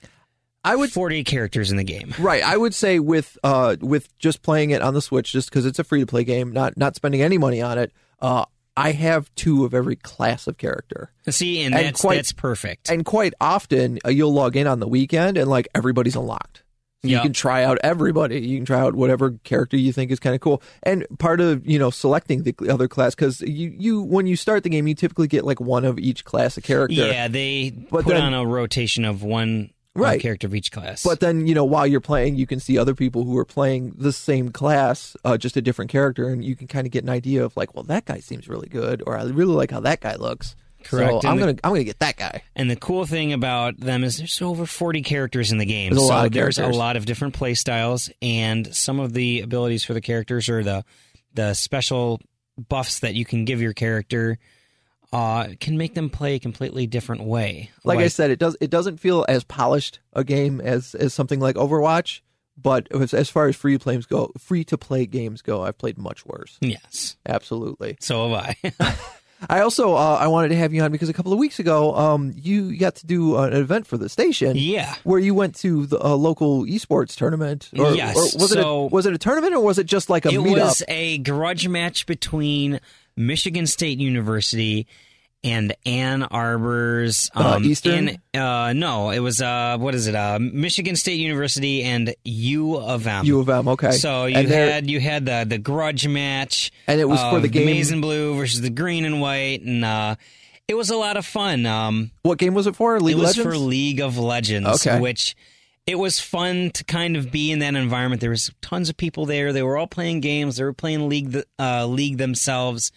40 characters in the game. Right. I would say with just playing it on the Switch, just because it's a free-to-play game, not spending any money on it, I have 2 of every class of character. See, and that's perfect. And quite often, you'll log in on the weekend and, like, everybody's unlocked. So you can try out everybody. You can try out whatever character you think is kind of cool. And part of, selecting the other class, because you when you start the game, you typically get, like, one of each class of character. Yeah, they put on a rotation of one character of each class. But then, while you're playing, you can see other people who are playing the same class, just a different character, and you can kind of get an idea of, like, well, that guy seems really good, or I really like how that guy looks. Correct. So I'm gonna get that guy. And the cool thing about them is there's over 40 characters in the game. There's a lot of different play styles, and some of the abilities for the characters or the special buffs that you can give your character can make them play a completely different way. Like I said, it doesn't feel as polished a game as something like Overwatch, but as far as free to play games go, I've played much worse. Yes, absolutely. So have I. I also I wanted to have you on because a couple of weeks ago, you got to do an event for the station. Yeah, where you went to the local esports tournament. Yes. Or was it a tournament, or was it just like a meetup? It was a grudge match between Michigan State University and Ann Arbor's Eastern. No, it was Michigan State University and U of M. U of M, okay. So you had the grudge match, and it was for the game Maize and Blue versus the Green and White, and it was a lot of fun. What game was it for? League of Legends? It was for League of Legends, okay. Which it was fun to kind of be in that environment. There was tons of people there. They were all playing games. They were playing League themselves.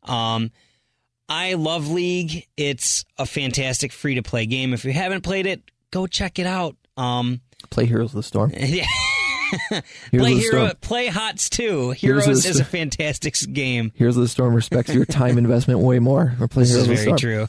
I love League. It's a fantastic free-to-play game. If you haven't played it, go check it out. Play Heroes of the Storm. Yeah. Play HOTS 2. Heroes is a fantastic game. Heroes of the Storm respects your time investment way more. This is very true.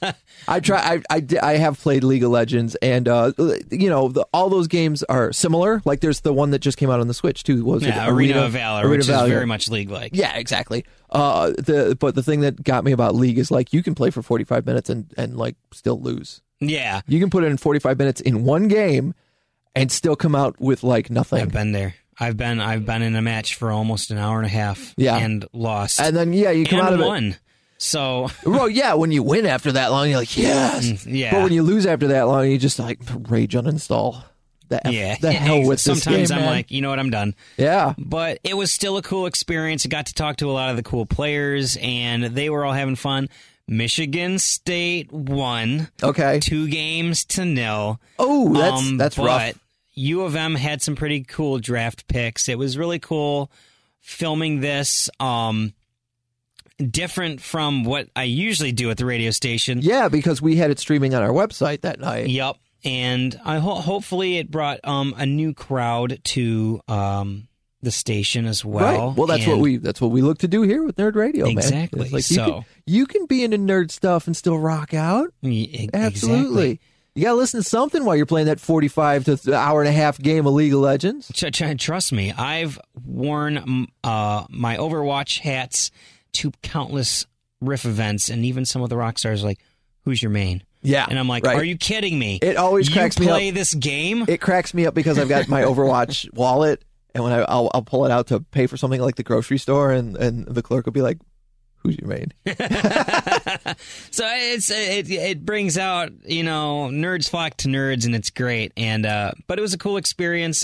I have played League of Legends, and all those games are similar. Like there's the one that just came out on the Switch too. Arena of Valor, which is very much League-like. Yeah, exactly. But the thing that got me about League is like you can play for 45 minutes and like still lose. Yeah, you can put in 45 minutes in one game and still come out with like nothing. I've been there. I've been in a match for almost an hour and a half. Yeah. And lost. And then you come out of won. It. So well, yeah, when you win after that long, you're like, yes. Yeah. But when you lose after that long, you just like rage uninstall. The hell with this game. Sometimes I'm man. like, you know what, I'm done. Yeah. But it was still a cool experience. I got to talk to a lot of the cool players, and they were all having fun. Michigan State won. Okay. 2-0. Oh, that's rough. U of M had some pretty cool draft picks. It was really cool filming this. Different from what I usually do at the radio station. Yeah, because we had it streaming on our website that night. Yep. And hopefully it brought a new crowd to the station as well. Right. Well, that's what we look to do here with Nerd Radio, exactly. man. Exactly. Like you can be into nerd stuff and still rock out. Absolutely. Exactly. You got to listen to something while you're playing that 45 to hour and a half game of League of Legends. Trust me, I've worn my Overwatch hats to countless Riff events, and even some of the rock stars are like, who's your main? Yeah. And I'm like, right. Are you kidding me? It always cracks me up. You play this game? It cracks me up because I've got my Overwatch wallet, and when I'll pull it out to pay for something like the grocery store, and the clerk will be like, who's your main? So it brings out, nerds flock to nerds, and it's great. And but it was a cool experience, and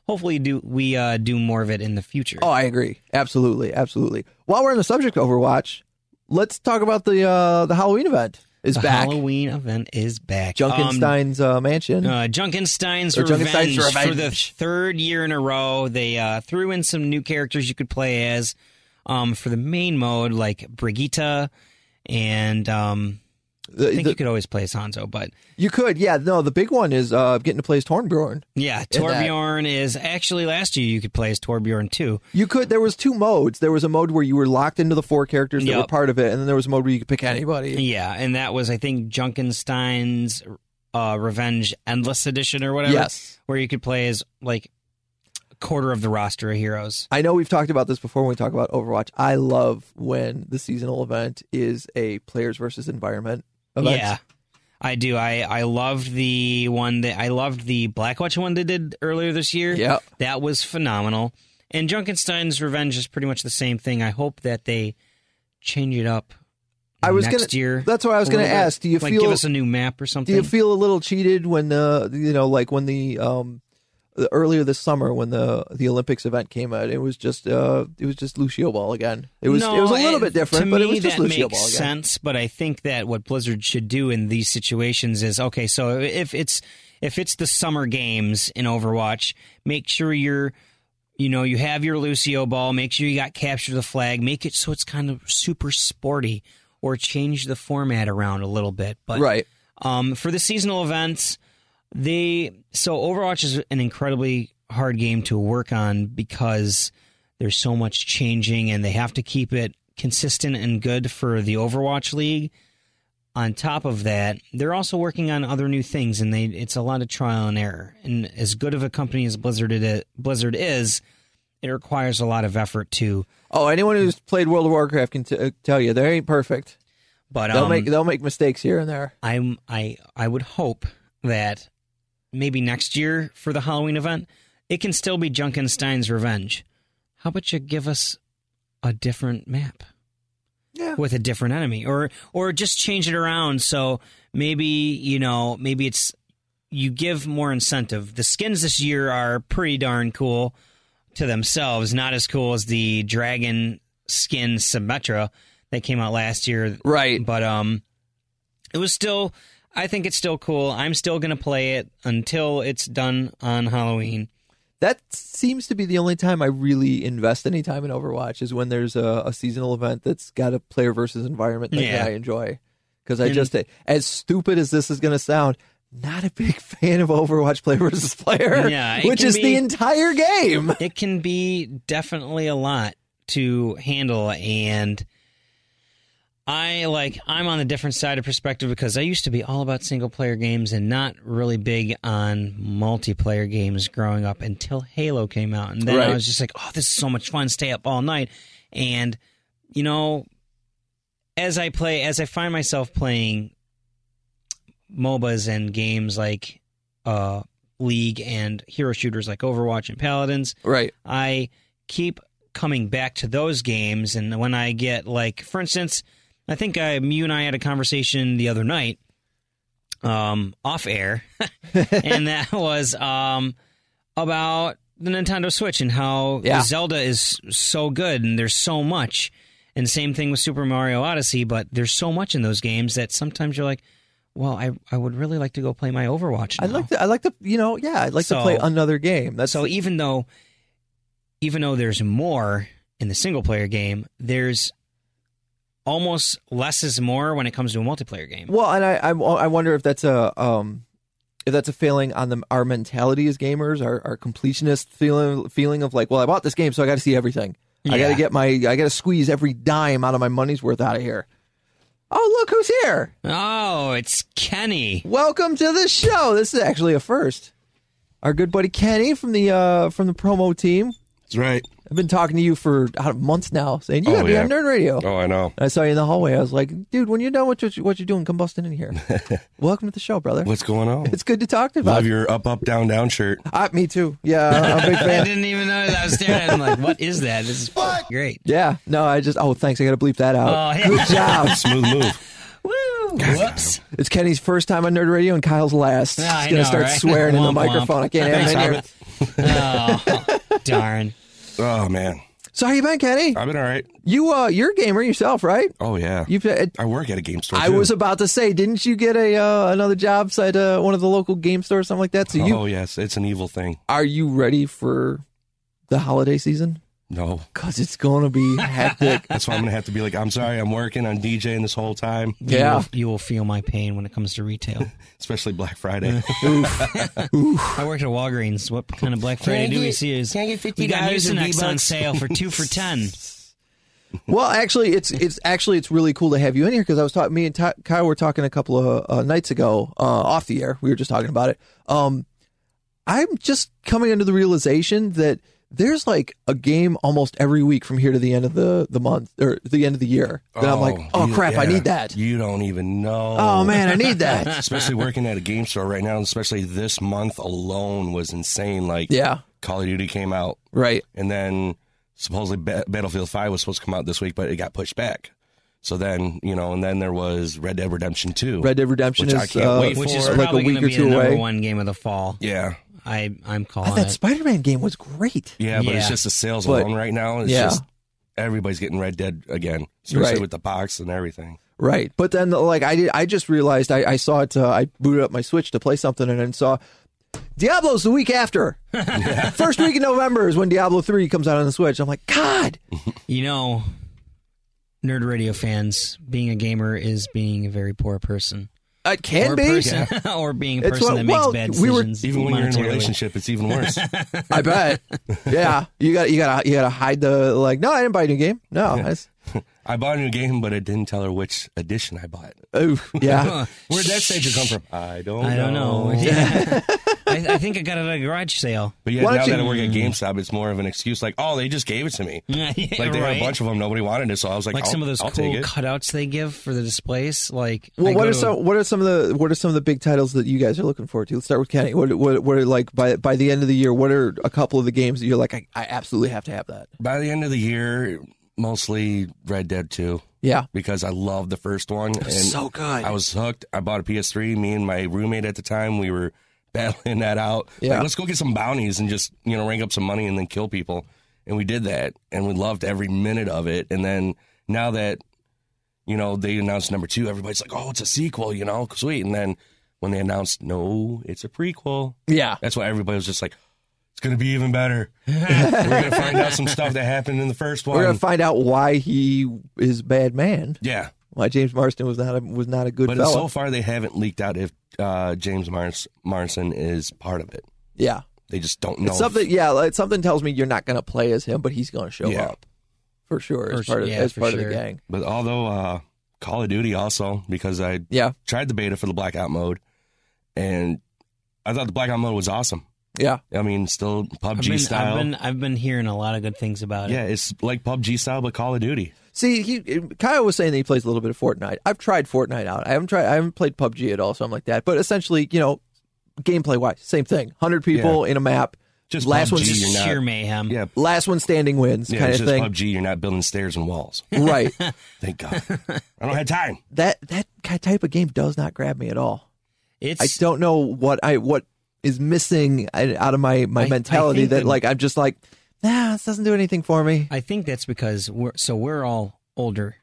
hopefully we do more of it in the future. Oh, I agree. Absolutely. While we're on the subject of Overwatch, let's talk about the Halloween event. The Halloween event is back. Junkenstein's Mansion. Junkenstein's Revenge. For the third year in a row. They threw in some new characters you could play as for the main mode, like Brigitte, and I think you could always play as Hanzo, but... You could, yeah. No, the big one is getting to play as Torbjorn. Yeah, Torbjorn is... Actually, last year you could play as Torbjorn, too. You could. There was 2 modes. There was a mode where you were locked into the 4 characters that were part of it, and then there was a mode where you could pick anybody. Yeah, and that was, I think, Junkenstein's Revenge Endless Edition or whatever. Yes. Where you could play as, like, a quarter of the roster of heroes. I know we've talked about this before when we talk about Overwatch. I love when the seasonal event is a players versus environment event. Yeah, I do. I loved the one I loved the Blackwatch one they did earlier this year. Yeah, that was phenomenal. And Junkenstein's Revenge is pretty much the same thing. I hope that they change it up next year. That's what I was going to ask. Do you feel give us a new map or something? Do you feel a little cheated when earlier this summer when the Olympics event came out? It was just Lucio Ball again. It was a little bit different, but it was just Lucio Ball again. That makes sense, but I think that what Blizzard should do in these situations is, okay, so if it's the summer games in Overwatch, make sure you have your Lucio Ball, make sure you got Capture the Flag, make it so it's kind of super sporty, or change the format around a little bit. But right. For the seasonal events, Overwatch is an incredibly hard game to work on because there's so much changing and they have to keep it consistent and good for the Overwatch League. On top of that, they're also working on other new things, and it's a lot of trial and error. And as good of a company as Blizzard is, it requires a lot of effort to... Oh, anyone who's played World of Warcraft can tell you they ain't perfect. But they'll make mistakes here and there. I would hope that maybe next year for the Halloween event, it can still be Junkenstein's Revenge. How about you give us a different map? Yeah. With a different enemy, or just change it around so maybe it's you give more incentive. The skins this year are pretty darn cool to themselves, not as cool as the dragon skin Symmetra that came out last year. Right. But it was still, I think it's still cool. I'm still going to play it until it's done on Halloween. That seems to be the only time I really invest any time in Overwatch is when there's a seasonal event that's got a player versus environment thing that I enjoy. Because as stupid as this is going to sound, not a big fan of Overwatch player versus player, which is the entire game. It can be definitely a lot to handle, and I'm on the different side of perspective because I used to be all about single-player games and not really big on multiplayer games growing up until Halo came out. And then I was just like, oh, this is so much fun, stay up all night. And, as I find myself playing MOBAs and games like League and hero shooters like Overwatch and Paladins, I keep coming back to those games. And when I get, for instance... I think you and I had a conversation the other night, off air, and that was about the Nintendo Switch and how Zelda is so good and there's so much. And same thing with Super Mario Odyssey, but there's so much in those games that sometimes you're like, well, I would really like to go play my Overwatch now. I'd like to play another game. So even though there's more in the single player game, there's almost less is more when it comes to a multiplayer game. Well, and I wonder if that's a failing on our mentality as gamers, our completionist feeling of like, well, I bought this game, so I got to see everything. Yeah. I got to squeeze every dime out of my money's worth out of here. Oh, look who's here! Oh, it's Kenny. Welcome to the show. This is actually a first. Our good buddy Kenny from the promo team. That's right. I've been talking to you for months now, saying you got to be on Nerd Radio. Oh, I know. And I saw you in the hallway. I was like, dude, when you're done with what you're doing, come busting in here. Welcome to the show, brother. What's going on? It's good to talk to you about. Love your up, up, down, down shirt. Me too. Yeah, I'm a big fan. I didn't even know that. I was staring at him like, what is that? This is great. Yeah. No, thanks. I got to bleep that out. Oh, hey. Good job. Smooth move. Woo! Whoops. It's Kenny's first time on Nerd Radio and Kyle's last. He's going to start swearing in the microphone. I can't have him in here. Oh, darn. Oh, man. So how you been, Kenny? I've been all right. You're a gamer yourself, right? Oh, yeah. I work at a game store, too. I was about to say, didn't you get another job at one of the local game stores, something like that? So yes. It's an evil thing. Are you ready for the holiday season? No. Because it's going to be hectic. That's why I'm going to have to be like, I'm sorry, I'm working on DJing this whole time. Yeah. You will feel my pain when it comes to retail. Especially Black Friday. I worked at Walgreens. What kind of Black Friday do we see? Can I get $50 we got in Mucinex on V-Bucks? sale for 2 for $10. Well, actually, it's really cool to have you in here because I was talking. Me and Kyle were talking a couple of nights ago off the air. We were just talking about it. I'm just coming into the realization that there's like a game almost every week from here to the end of the month or the end of the year. That I'm like, crap, I need that. You don't even know. Oh man, I need that. Especially working at a game store right now, especially this month alone was insane. Like, Call of Duty came out. Right. And then supposedly Battlefield 5 was supposed to come out this week, but it got pushed back. So then, and then there was Red Dead Redemption 2. Red Dead Redemption which is I can't wait which for. is like probably a week going to or be two the number away. one game of the fall. Yeah. I'm calling that it. Spider-Man game was great. Yeah, but it's just the sales alone right now. It's just everybody's getting Red Dead again, especially with the box and everything. Right. But then, like, I just realized I saw it. I booted up my Switch to play something and then saw Diablo's the week after. First week in November is when Diablo 3 comes out on the Switch. I'm like, God. Nerd Radio fans, being a gamer is being a very poor person. It can be. Or being a person that makes bad decisions. Even when you're in a relationship, it's even worse. I bet. Yeah. You gotta hide the, like, no, I didn't buy a new game. No. I bought a new game, but it didn't tell her which edition I bought. Oh, yeah. Where'd that stage come from? I don't know. Yeah. I think I got it at a garage sale. But yeah, now that I work at GameStop, it's more of an excuse like, oh, they just gave it to me. Like, they had a bunch of them. Nobody wanted it, so I was like, some of those I'll cool take it. cutouts they give for the displays. Like, well, what are some of the big titles that you guys are looking forward to? Let's start with Kenny. What are like by the end of the year? What are a couple of the games that you're like, I absolutely have to have that? By the end of the year, mostly Red Dead 2. Yeah. Because I loved the first one. And so good. I was hooked. I bought a PS3. Me and my roommate at the time, we were battling that out. Yeah. Like, let's go get some bounties and just, rank up some money and then kill people. And we did that. And we loved every minute of it. And then now that, they announced number 2, everybody's like, oh, it's a sequel, sweet. And then when they announced, no, it's a prequel. Yeah. That's why everybody was just like, it's going to be even better. We're going to find out some stuff that happened in the first one. We're going to find out why he is a bad man. Yeah. Why James Marsden was not a good But fellow. so far, they haven't leaked out if James Marsden is part of it. Yeah. They just don't know. Something tells me you're not going to play as him, but he's going to show up. For sure. As part of the gang. But although Call of Duty also, because I tried the beta for the Blackout mode, and I thought the Blackout mode was awesome. Yeah. I mean, still PUBG style. I've been hearing a lot of good things about it. Yeah, it's like PUBG style, but Call of Duty. See, Kyle was saying that he plays a little bit of Fortnite. I've tried Fortnite out. I haven't played PUBG at all, something like that. But essentially, gameplay wise, same thing. 100 people in a map. Just last PUBG, one, just sheer mayhem. Yeah. Last one standing wins, kind of thing. PUBG, you're not building stairs and walls. Right. Thank God. I don't have time. That type of game does not grab me at all. I don't know what is missing out of my mentality I'm just like, this doesn't do anything for me. I think that's because we're all older,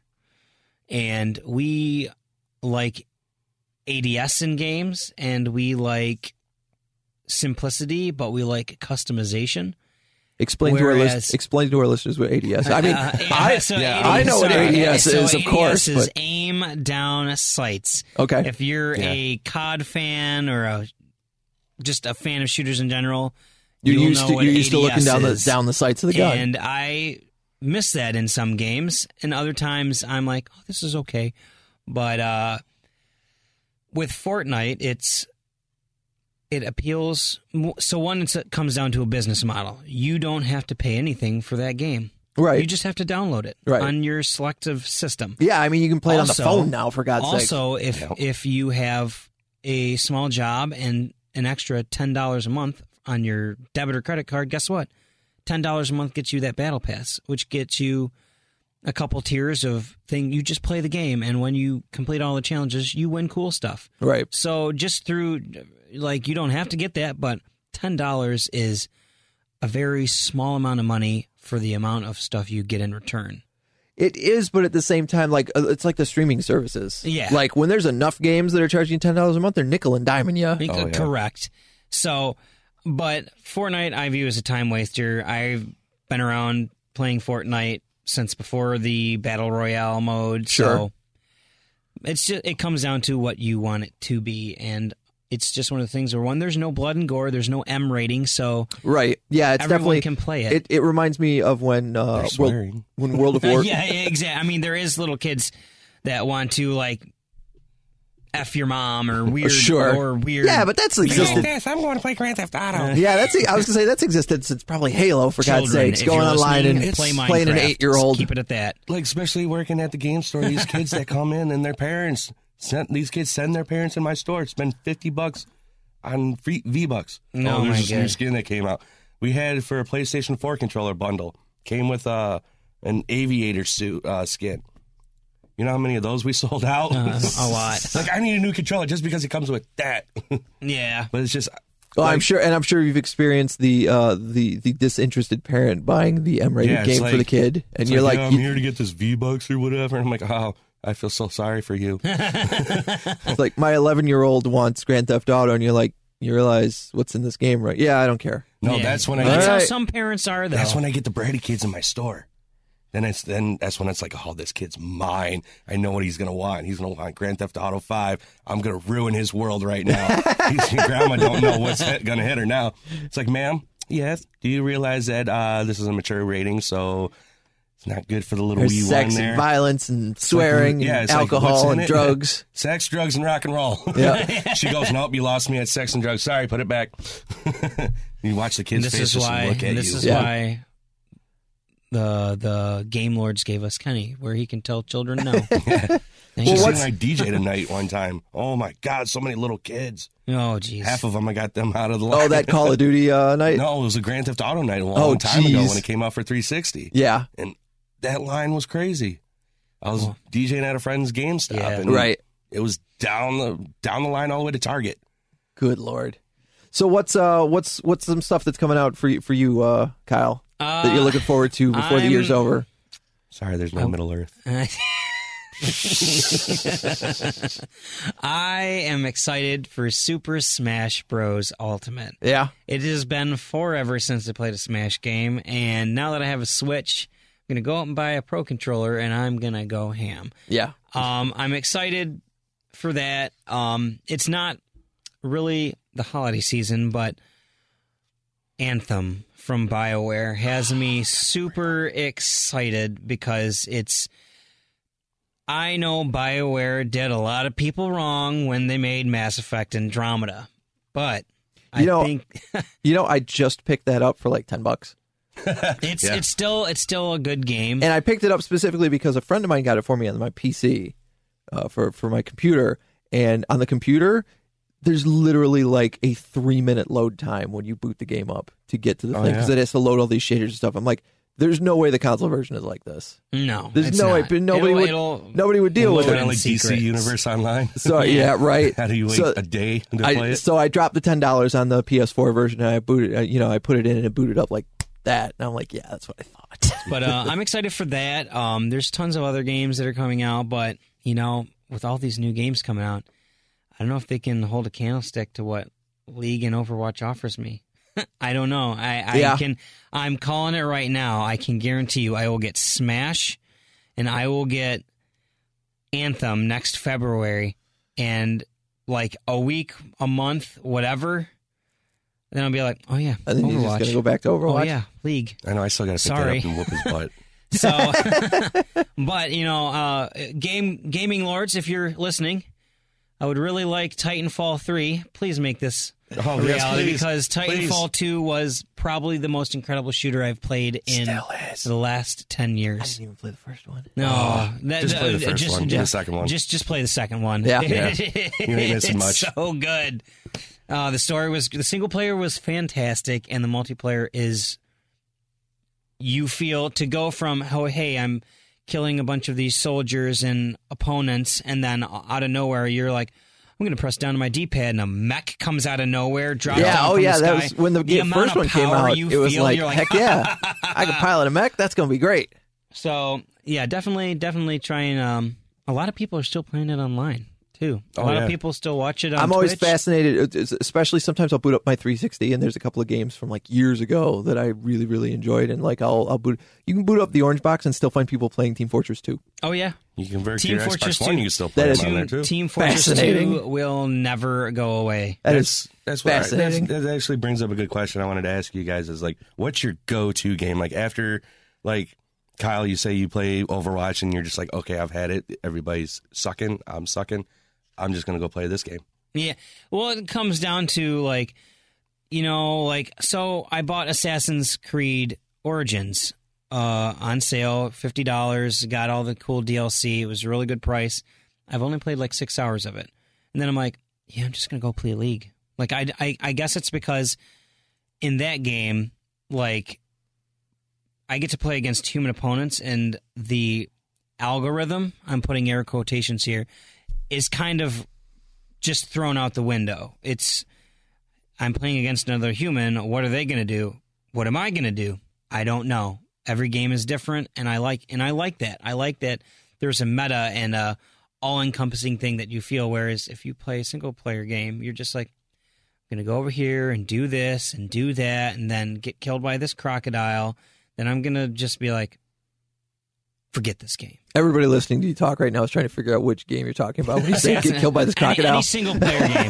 and we like ADS in games, and we like simplicity, but we like customization. Explain to our listeners what ADS. I mean, I know what ADS is, of course. ADS is aim down sights. Okay, if you're a COD fan or just a fan of shooters in general, you're used to looking down the sights of the gun. And I miss that in some games, and other times I'm like, oh, this is okay. But with Fortnite, it appeals. So one, it comes down to a business model. You don't have to pay anything for that game. Right. You just have to download it on your selective system. Yeah, I mean, you can play it on the phone now, for God's sake. Also, if you have a small job and an extra $10 a month on your debit or credit card, guess what? $10 a month gets you that battle pass, which gets you a couple tiers of thing. You just play the game, and when you complete all the challenges, you win cool stuff. Right. So just through, you don't have to get that, but $10 is a very small amount of money for the amount of stuff you get in return. It is, but at the same time, like it's like the streaming services. Yeah. Like when there's enough games that are charging $10 a month, they're nickel and diming you. Correct. So, but Fortnite I view as a time waster. I've been around playing Fortnite since before the Battle Royale mode. Sure. So it comes down to what you want it to be, and it's just one of the things where, one, there's no blood and gore, there's no M rating, so right, yeah, it's everyone definitely can play it. It reminds me of when World of War. Yeah, exactly. I mean, there is little kids that want to like F your mom or weird or weird. Yeah, but that's existed. I'm going to play Grand Theft Auto. Yeah, I was gonna say that's existed since probably Halo, for God's sakes. Going online and playing an 8-year-old. Keep it at that. Like, especially working at the game store, these kids that come in and their parents these kids send their parents in my store, spend $50 on free V-Bucks. No, there's this new skin that came out. We had for a PlayStation 4 controller bundle. Came with an aviator suit skin. You know how many of those we sold out? A lot. Like, I need a new controller just because it comes with that. Yeah, but it's just. Well, I'm sure you've experienced the disinterested parent buying the M-rated game for the kid, and you're like, I'm here to get this V-Bucks or whatever. And I'm like, oh, I feel so sorry for you. It's like my 11-year-old wants Grand Theft Auto, and you're like, you realize what's in this game, right? Yeah, I don't care. No, that's when that's how some parents are, though. That's when I get the bratty kids in my store. Then that's when it's like, oh, this kid's mine. I know what he's gonna want. He's gonna want Grand Theft Auto 5. I'm gonna ruin his world right now. Grandma don't know what's gonna hit her now. It's like, ma'am, yes. Do you realize that this is a mature rating, so it's not good for the little wee one there? Sex and violence and swearing and alcohol and drugs. Sex, drugs, and rock and roll. Yeah. She goes, nope, you lost me at sex and drugs. Sorry, put it back. You watch the kids' faces and look at you. This is why the Game Lords gave us Kenny, where he can tell children no. I DJ'd a night one time. Oh, my God, so many little kids. Oh, jeez. Half of them, I got them out of the line. Oh, that Call of Duty night? No, it was a Grand Theft Auto night a long time ago when it came out for 360. Yeah. And that line was crazy. I was DJing at a friend's GameStop, and it was down the line all the way to Target. Good Lord. So what's some stuff that's coming out for you, Kyle, that you're looking forward to before the year's over? Sorry, there's no Middle Earth. I am excited for Super Smash Bros. Ultimate. Yeah. It has been forever since I played a Smash game, and now that I have a Switch, I'm going to go out and buy a Pro Controller, and I'm going to go ham. Yeah. I'm excited for that. It's not really the holiday season, but Anthem from BioWare has me super excited because I know BioWare did a lot of people wrong when they made Mass Effect Andromeda, but I think I just picked that up for like $10. It's still a good game, and I picked it up specifically because a friend of mine got it for me on my PC for my computer, and on the computer there's literally like a 3-minute load time when you boot the game up to get to the thing because it has to load all these shaders and stuff. I'm like, there's no way the console version is like this. No, there's no way. Nobody would deal with it. Like DC Universe Online. So yeah, right. How do you wait a day to play it? So I dropped the $10 on the PS4 version, and I booted. I put it in and it booted up like that. And I'm like, yeah, that's what I thought. But I'm excited for that. There's tons of other games that are coming out, but with all these new games coming out, I don't know if they can hold a candlestick to what League and Overwatch offers me. I don't know. I'm calling it right now. I can guarantee you I will get Smash and I will get Anthem next February, and like a week, a month, whatever. Then I'll be like, oh yeah, and then Overwatch. You're just gonna go back to Overwatch. Oh yeah, League. I know. I still got to pick that up and whoop his butt. So, but gaming lords, if you're listening, I would really like Titanfall 3. Please make this a reality, because Titanfall 2 was probably the most incredible shooter I've played in the last 10 years. I didn't even play the first one. No, just play the first one. The second one. Just play the second one. Yeah, you ain't missing much. It's so good. The single player was fantastic, and the multiplayer is. You feel to go from, oh, hey, I'm killing a bunch of these soldiers and opponents, and then out of nowhere, you're like, I'm going to press down on my D-pad, and a mech comes out of nowhere, drops down oh from yeah, the sky. that was when the first one came out. It was like, heck yeah, I can pilot a mech. That's going to be great. So yeah, definitely trying. A lot of people are still playing it online too. A lot of people still watch it on I'm always Twitch. fascinated, especially sometimes I'll boot up my 360 and there's a couple of games from like years ago that I really, really enjoyed. And like I'll boot, you can boot up the Orange Box and still find people playing Team Fortress 2. Oh yeah. You can convert to Team your Fortress Xbox 2. One, you can still play it on there too. Team Fortress 2 will never go away. That's fascinating. That actually brings up a good question I wanted to ask you guys is like, what's your go-to game? Like after, like, Kyle, you say you play Overwatch and you're just like, okay, I've had it. Everybody's sucking. I'm sucking. I'm just going to go play this game. Yeah. Well, it comes down to like, so I bought Assassin's Creed Origins on sale, $50, got all the cool DLC. It was a really good price. I've only played like 6 hours of it. And then I'm like, yeah, I'm just going to go play League. Like, I guess it's because in that game, like, I get to play against human opponents, and the algorithm, I'm putting air quotations here, is kind of just thrown out the window. I'm playing against another human. What are they going to do? What am I going to do? I don't know. Every game is different, and I like that. I like that there's a meta and a all-encompassing thing that you feel, whereas if you play a single-player game, you're just like, I'm going to go over here and do this and do that and then get killed by this crocodile. Then I'm going to just be like, forget this game. Everybody listening to you talk right now is trying to figure out which game you're talking about when you say get killed by this crocodile. Any single-player game.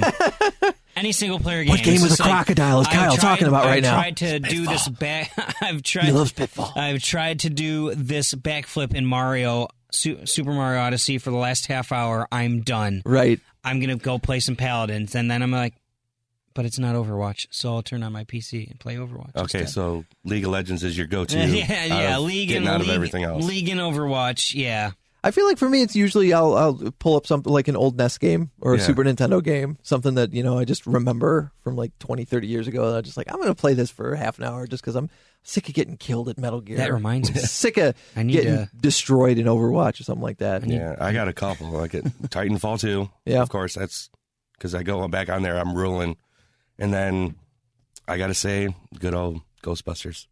Any single-player game. What game with a crocodile is Kyle talking about right now? I've tried to do this back. He loves Pitfall. I've tried to do this backflip in Mario, Super Mario Odyssey for the last half hour. I'm done. Right. I'm going to go play some Paladins, and then I'm like, but it's not Overwatch, so I'll turn on my PC and play Overwatch. Okay, instead. So League of Legends is your go-to. League and everything else. League and Overwatch, yeah. I feel like for me, it's usually I'll pull up something like an old NES game or a Super Nintendo game, something that, I just remember from like 20, 30 years ago. And I'm just like, I'm going to play this for half an hour just because I'm sick of getting killed at Metal Gear. That reminds me. Sick of getting destroyed in Overwatch or something like that. I got a couple. Like at Titanfall 2. Yeah. Of course, that's because I go back on there, I'm ruling. And then I got to say, good old Ghostbusters.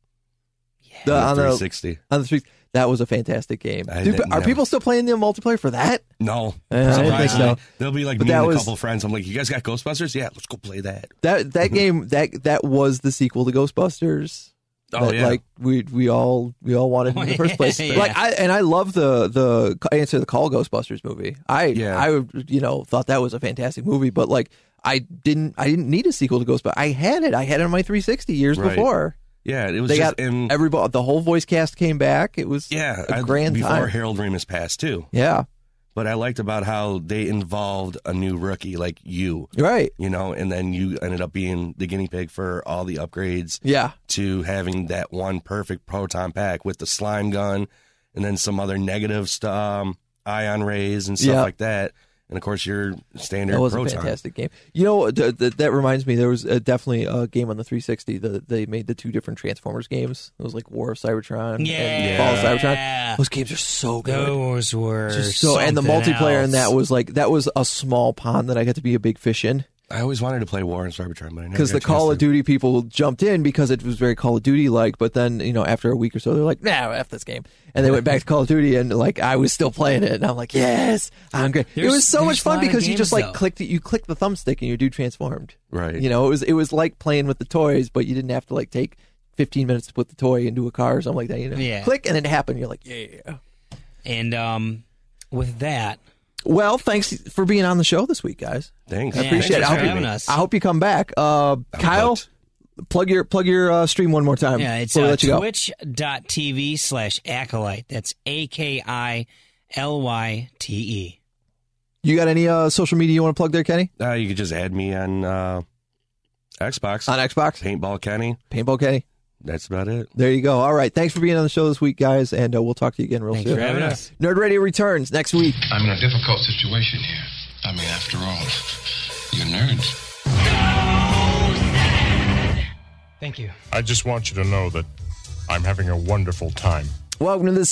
Yeah. On the 360. That was a fantastic game. Are people still playing the multiplayer for that? No. I don't think so. They'll be like me and a couple friends. I'm like, you guys got Ghostbusters? Yeah, let's go play that. That game, that was the sequel to Ghostbusters. Like we all wanted in the first place. Yeah. Like I love the Answer the Call Ghostbusters movie. I thought that was a fantastic movie, but like I didn't need a sequel to Ghostbusters. I had it on my 360 years before. Yeah, it was. They got everybody. The whole voice cast came back. It was a grand before time. Harold Ramis passed too. Yeah, but I liked about how they involved a new rookie like you, right? And then you ended up being the guinea pig for all the upgrades. Yeah, to having that one perfect proton pack with the slime gun, and then some other negative stuff, ion rays and stuff like that. And, of course, your standard That was Proton. a fantastic game. That reminds me, there was definitely a game on the 360 that they made the two different Transformers games. It was like War of Cybertron and Fall of Cybertron. Those games are so good. Those were and the multiplayer in that was a small pond that I got to be a big fish in. I always wanted to play War and Cybertron, but I never because the Call of Duty people jumped in because it was very Call of Duty like. But then after a week or so, they're like, "Nah, F this game," and they went back to Call of Duty, and like I was still playing it, and I'm like, "Yes, I'm great." It was so much fun because you just like clicked the thumbstick and your dude transformed. Right. It was like playing with the toys, but you didn't have to like take 15 minutes to put the toy into a car or something like that. Yeah. Click and it happened. You're like, yeah. And with that. Well, thanks for being on the show this week, guys. Thanks. I appreciate it. I hope you come back. Kyle, plug your stream one more time. Yeah, it's twitch.tv/Acolyte. That's AKILYTE. You got any social media you want to plug there, Kenny? You could just add me on Xbox. On Xbox? Paintball Kenny. That's about it. There you go. All right. Thanks for being on the show this week, guys, and we'll talk to you again real soon. Thanks for having us. Nerd Radio returns next week. I'm in a difficult situation here. I mean, after all, you're nerds. Thank you. I just want you to know that I'm having a wonderful time. Welcome to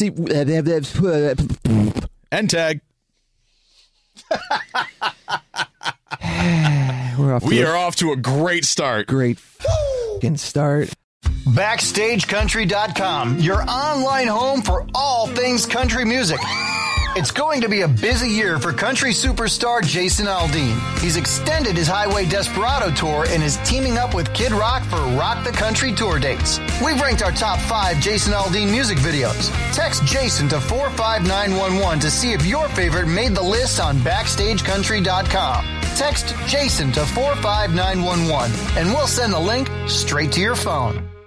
the End tag. We are off to a great start. Great f***ing start. BackstageCountry.com, your online home for all things country music. It's going to be a busy year for country superstar Jason Aldean. He's extended his Highway Desperado tour and is teaming up with Kid Rock for Rock the Country tour dates. We've ranked our top 5 Jason Aldean music videos. Text Jason to 45911 to see if your favorite made the list on BackstageCountry.com. Text Jason to 45911 and we'll send the link straight to your phone.